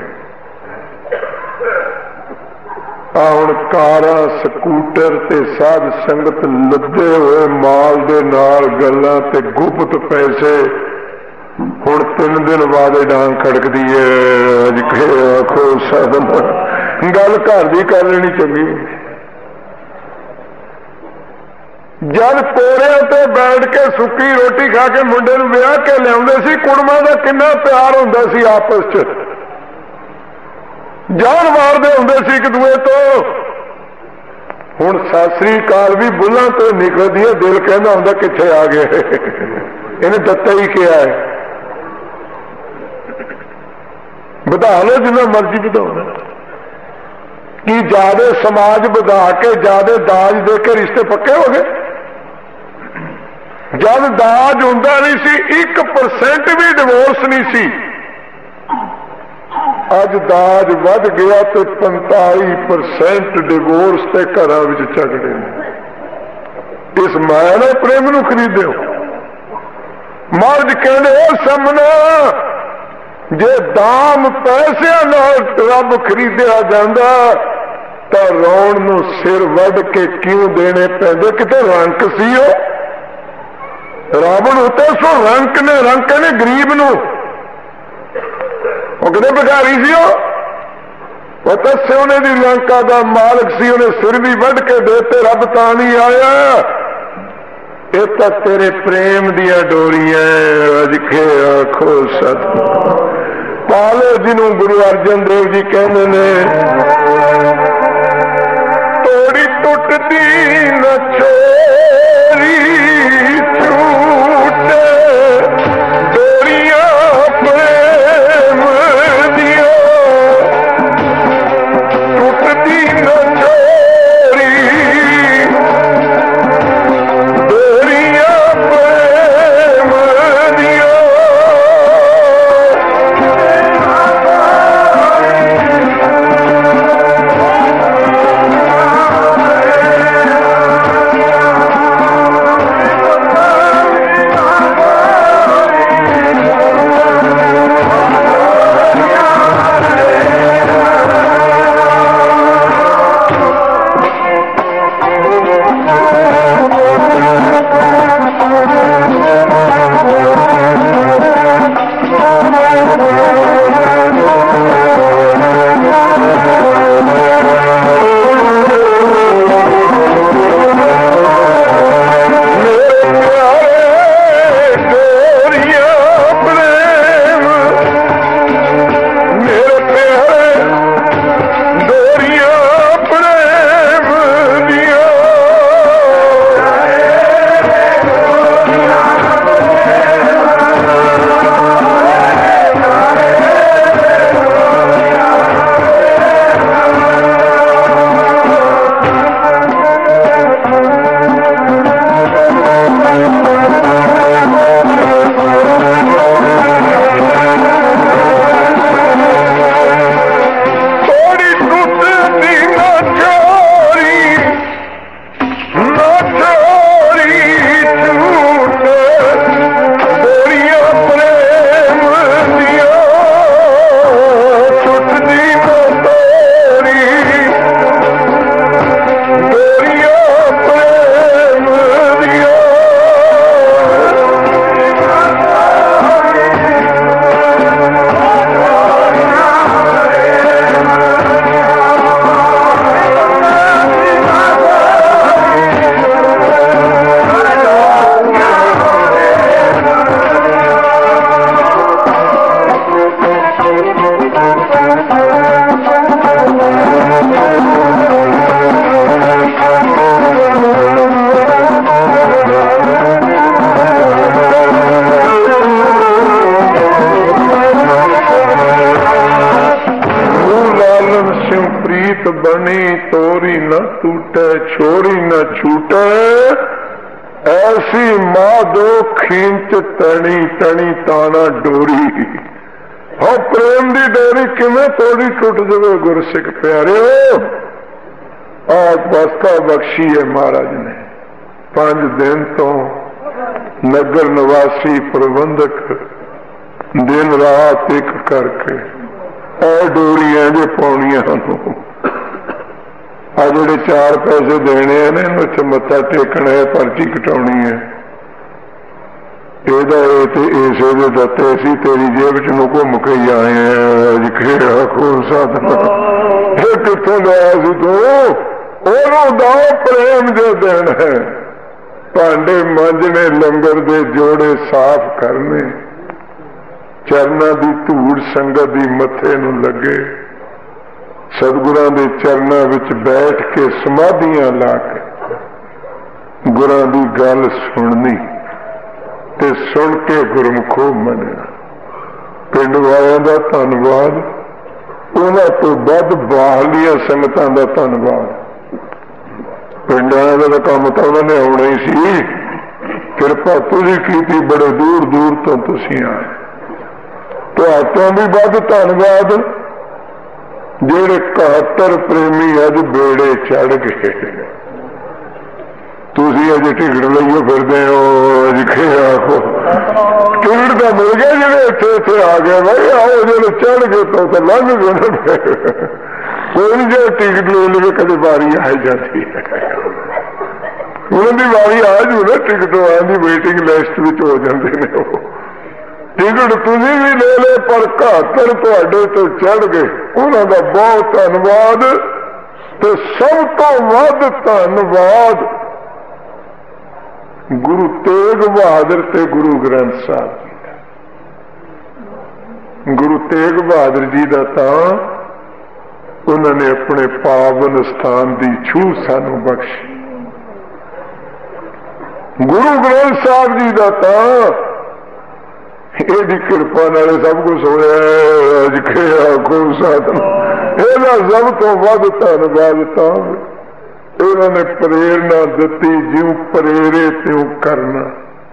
हुण कारां सकूटर ते साध संगत लदे हुए माल दे नाल गल्लां ते गुप्त पैसे। हुण 3 दिन बाद डांग खड़कदी है अज के आखो सदना गल घर दी कर लेनी चंगी। जब कोरिया ते बैठ के सुक्की रोटी खा के मुंडे नूं विआह के लिआउंदे सी कुड़मां दा किन्ना प्यार हुंदा सी आपस च। जान मारते होंगे सी एक दूए तो। हुण सत श्री अकाल भी बुल्लां तो निकलदी है दिल कहना होंदा कित्थे आ गए इन्हें दत्ता ही क्या है। बधा लो जिन्ना मर्जी बधाओ कि ज्यादा समाज बधा के ज्यादा दाज दे के रिश्ते पक्के हो गए। जब दाज हुंदा नहीं सी 1% भी डिवोर्स नहीं सी। अज दाज वध गया तो 45% डिवोर्स ते घरां विच झगड़े। इस माया ने प्रेम नूं खरीदे हो। महाराज कहंदे ओ समना जे दाम पैसिਆਂ नाल रब खरीदिया जांदा तां रौण नूं सिर वढ़ के क्यों देने पैंदे? किते रंक सी ओ रावण उत्ते सो रंक ने गरीब नूं किते भिखारी सी वो तो सोने की लंका का मालिक सी। उन्हें सिर भी वढ़ के देते रब तां नहीं आया। ये तो तेरे प्रेम दिया डोरियां अज के आखो सत पालो जिन्हों गुरु अर्जन देव जी कहते ने तोड़ी टुटदी न छोरी छूटे डोरियां प्रेम दिया टुटदी न छोरी बनी तोरी न टूटे छोरी न छूटे, ऐसी माँ दो खींच तनी तनी ताना डोरी। हाँ प्रेम की डोरी किमें तोड़ी टुट जाए गुरसिख प्यारे। आज अवस्था बख्शी है महाराज ने 5 दिन तो नगर निवासी प्रबंधक दिन रात एक करके डोरिया जो पाउनिया आ जोड़े 4 पैसे देने ने च मत्था टेकना है, पर्ची कटानी है, इसे दत्ते सी तेरी जेब च घुम के ही आए हैं। कितों लाया सी तू दाओ प्रेम जो दिन है। भांडे मांजने लंगर दे जोड़े साफ करने, चरना की धूड़ संगत की मथे नूं लगे, सतगुरां दे चरनां विच बैठ के समाधियां ला के गुरां दी गल सुननी ते सुन के गुरमुखों मनना। पिंड वालियां दा धन्नवाद, उन्हां तो वध बाहरलियां संगतां दा धन्नवाद। पिंड वालियां दा काम तां उन्होंने आउणा ही सी, किरपा तुसीं कीती, बड़े दूर दूर तो तुसीं आए। तुहाडों भी वध धन्नवाद जेड़े 71 प्रेमी अज बेड़े चढ़ गए। तुसीं अजे टिकट लइयो फिरदे हो, आखो टिकट तो मिल गया, जिहड़े इत्थे इत्थे आ गए भाई आओ, जो चढ़ गए तो लंघ गए। कोई नहीं जो टिकट ले लवे कदे बारी आ जाती है, उन्होंने बारी आ जू ना, टिकट आंदी वेटिंग लिस्ट विच हो जाते हैं। टिकट तुसीं भी ले ले पर 71 तुहाडे तो चढ़ गए, उन्हों का बहुत धन्नवाद। तो सब तो वध धन्नवाद गुरु तेग बहादुर ते गुरु ग्रंथ साहब जी का। गुरु तेग बहादुर जी का तां उन्होंने अपने पावन स्थान की छूह सानू बख्शी। गुरु ग्रंथ साहब जी का तां ਇਹਦੀ ਕਿਰਪਾ ਨਾਲ ਸਭ ਕੁਝ ਹੋਇਆ। ਅੱਜ ਕੇ ਆਖੋ ਸਾਧਨ ਇਹਦਾ ਸਭ ਤੋਂ ਵੱਧ ਧੰਨਵਾਦ ਤਾਂ ਇਹਨਾਂ ਨੇ ਪ੍ਰੇਰਨਾ ਦਿੱਤੀ, ਜਿਉਂ ਪ੍ਰੇਰੇ ਤਿਉਂ ਕਰਨਾ,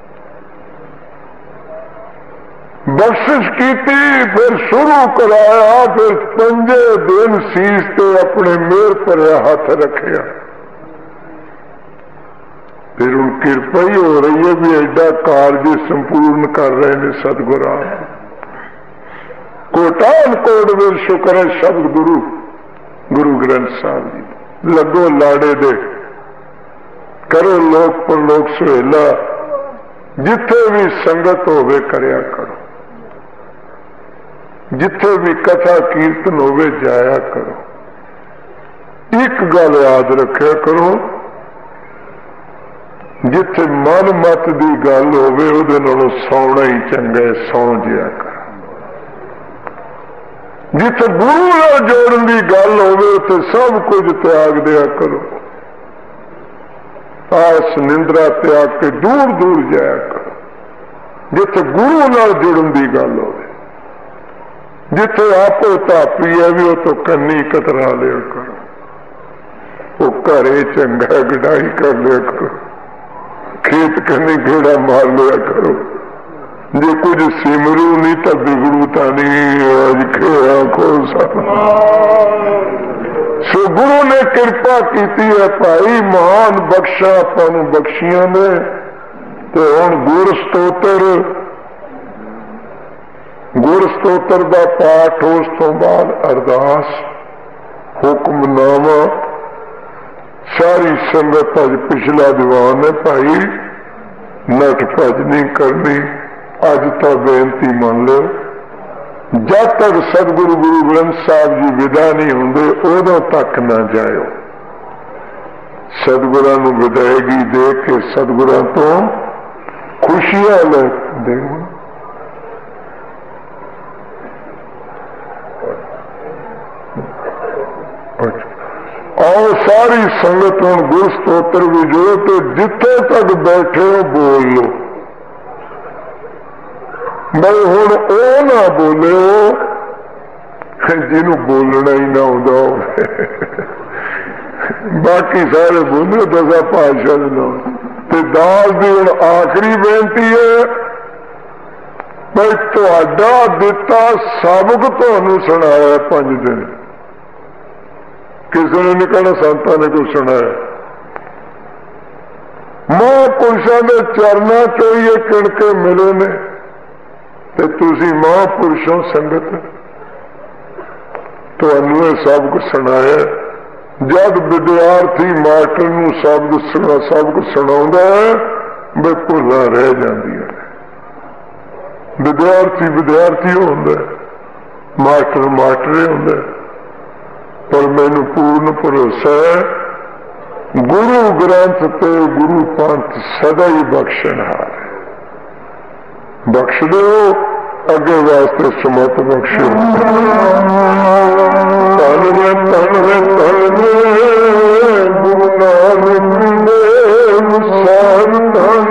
ਬਖਸ਼ਿਸ਼ ਕੀਤੀ, ਫਿਰ ਸ਼ੁਰੂ ਕਰਾਇਆ, ਫਿਰ 5 ਦਿਨ ਸੀਸ ਤੇ ਆਪਣੇ ਮਿਹਰ ਭਰਿਆ ਹੱਥ ਰੱਖਿਆ। फिर उन कृपा ही हो रही है भी एडा कार्य संपूर्ण कर रहे हैं सतगुरु। कोटान कोट में शुक्र है शब्द गुरु गुरु ग्रंथ साहब जी। लगो लाड़े दे, करो लोक परलोक सुहेला, जिथे भी संगत होवे करया करो, जिथे भी कथा कीर्तन होवे जाया करो। एक गल याद रखा करो, जिथे मन मत की गल होवे उहदे नालों सौना ही चंगा है, सौ जिया कर। जिथे गुरु नाल जोड़न की गल होवे उथे सब कुछ त्याग दिया करो। आस निंद्रा त्याग के दूर दूर जाया करो। जिथे गुरु नाल जुड़न की गल होवे, जिथे आपो तापी है भी तो कन्नी कतरा लिया करो। वो घरे चंगा गडाई कर लिया करो। खेत कन्नी गेड़ा मार लिया करो, जे कुछ सिमरू नहीं तो बिगड़ू तो नहीं। आज खेड़ा खो सो गुरु ने कृपा की है भाई, महान बख्शा आपू बख्शिया ने। तो हुण गुर स्त्रोत्र का पाठ, उस तो बाद अरदास, हुक्मनामा, सारी संगत अज पिछला दीवान है भाई, नट भज नहीं करनी। अज तो बेनती मान लो, जब तक सतगुरु गुरु ग्रंथ साहब जी विदा नहीं होंगे उदों तक ना जाओ। सतगुरां नूं विदायगी दे के सतगुरां तो खुशियां ले। आओ सारी संगत हुण गुर स्तोत्र भी जो, तो जिथे तक बैठे हो बोल लो। भाई हुण ओ ना बोले जिन्हों बोलना ही ना आउंदा होवे, बाकी सारे बोले दसा पातशाह दे नाम। ते दास दी हुण आखिरी बेनती है, भाई तुहाडा दिता सबक तुहानूं सुणाया 5 दिन, किसी ने नहीं कहना संतां ने कुछ सुनाया। महापुरुषों के चरणों चो ये किणके मिले ने, ते तुसी महापुरुषों संगत तुहानूं सब कुछ सुनाया। जब विद्यार्थी मास्टर नूं सब कुछ सुणाउंदा है, वे भुलां रह जांदियां ने। विद्यार्थी हुंदा, मास्टर हुंदा। पर मैनू पूर्ण भरोसा है, गुरु ग्रंथ ते गुरु पंथ सदा ही बख्शनहार है। बख्श दो, अगे वास्ते समत बख्शो। गुरु नानक देव साधन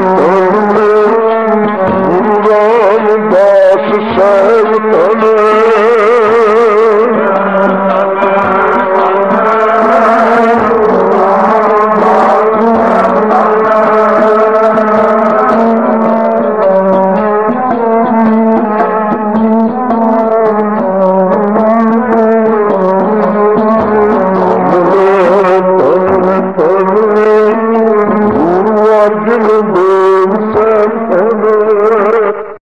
साहिब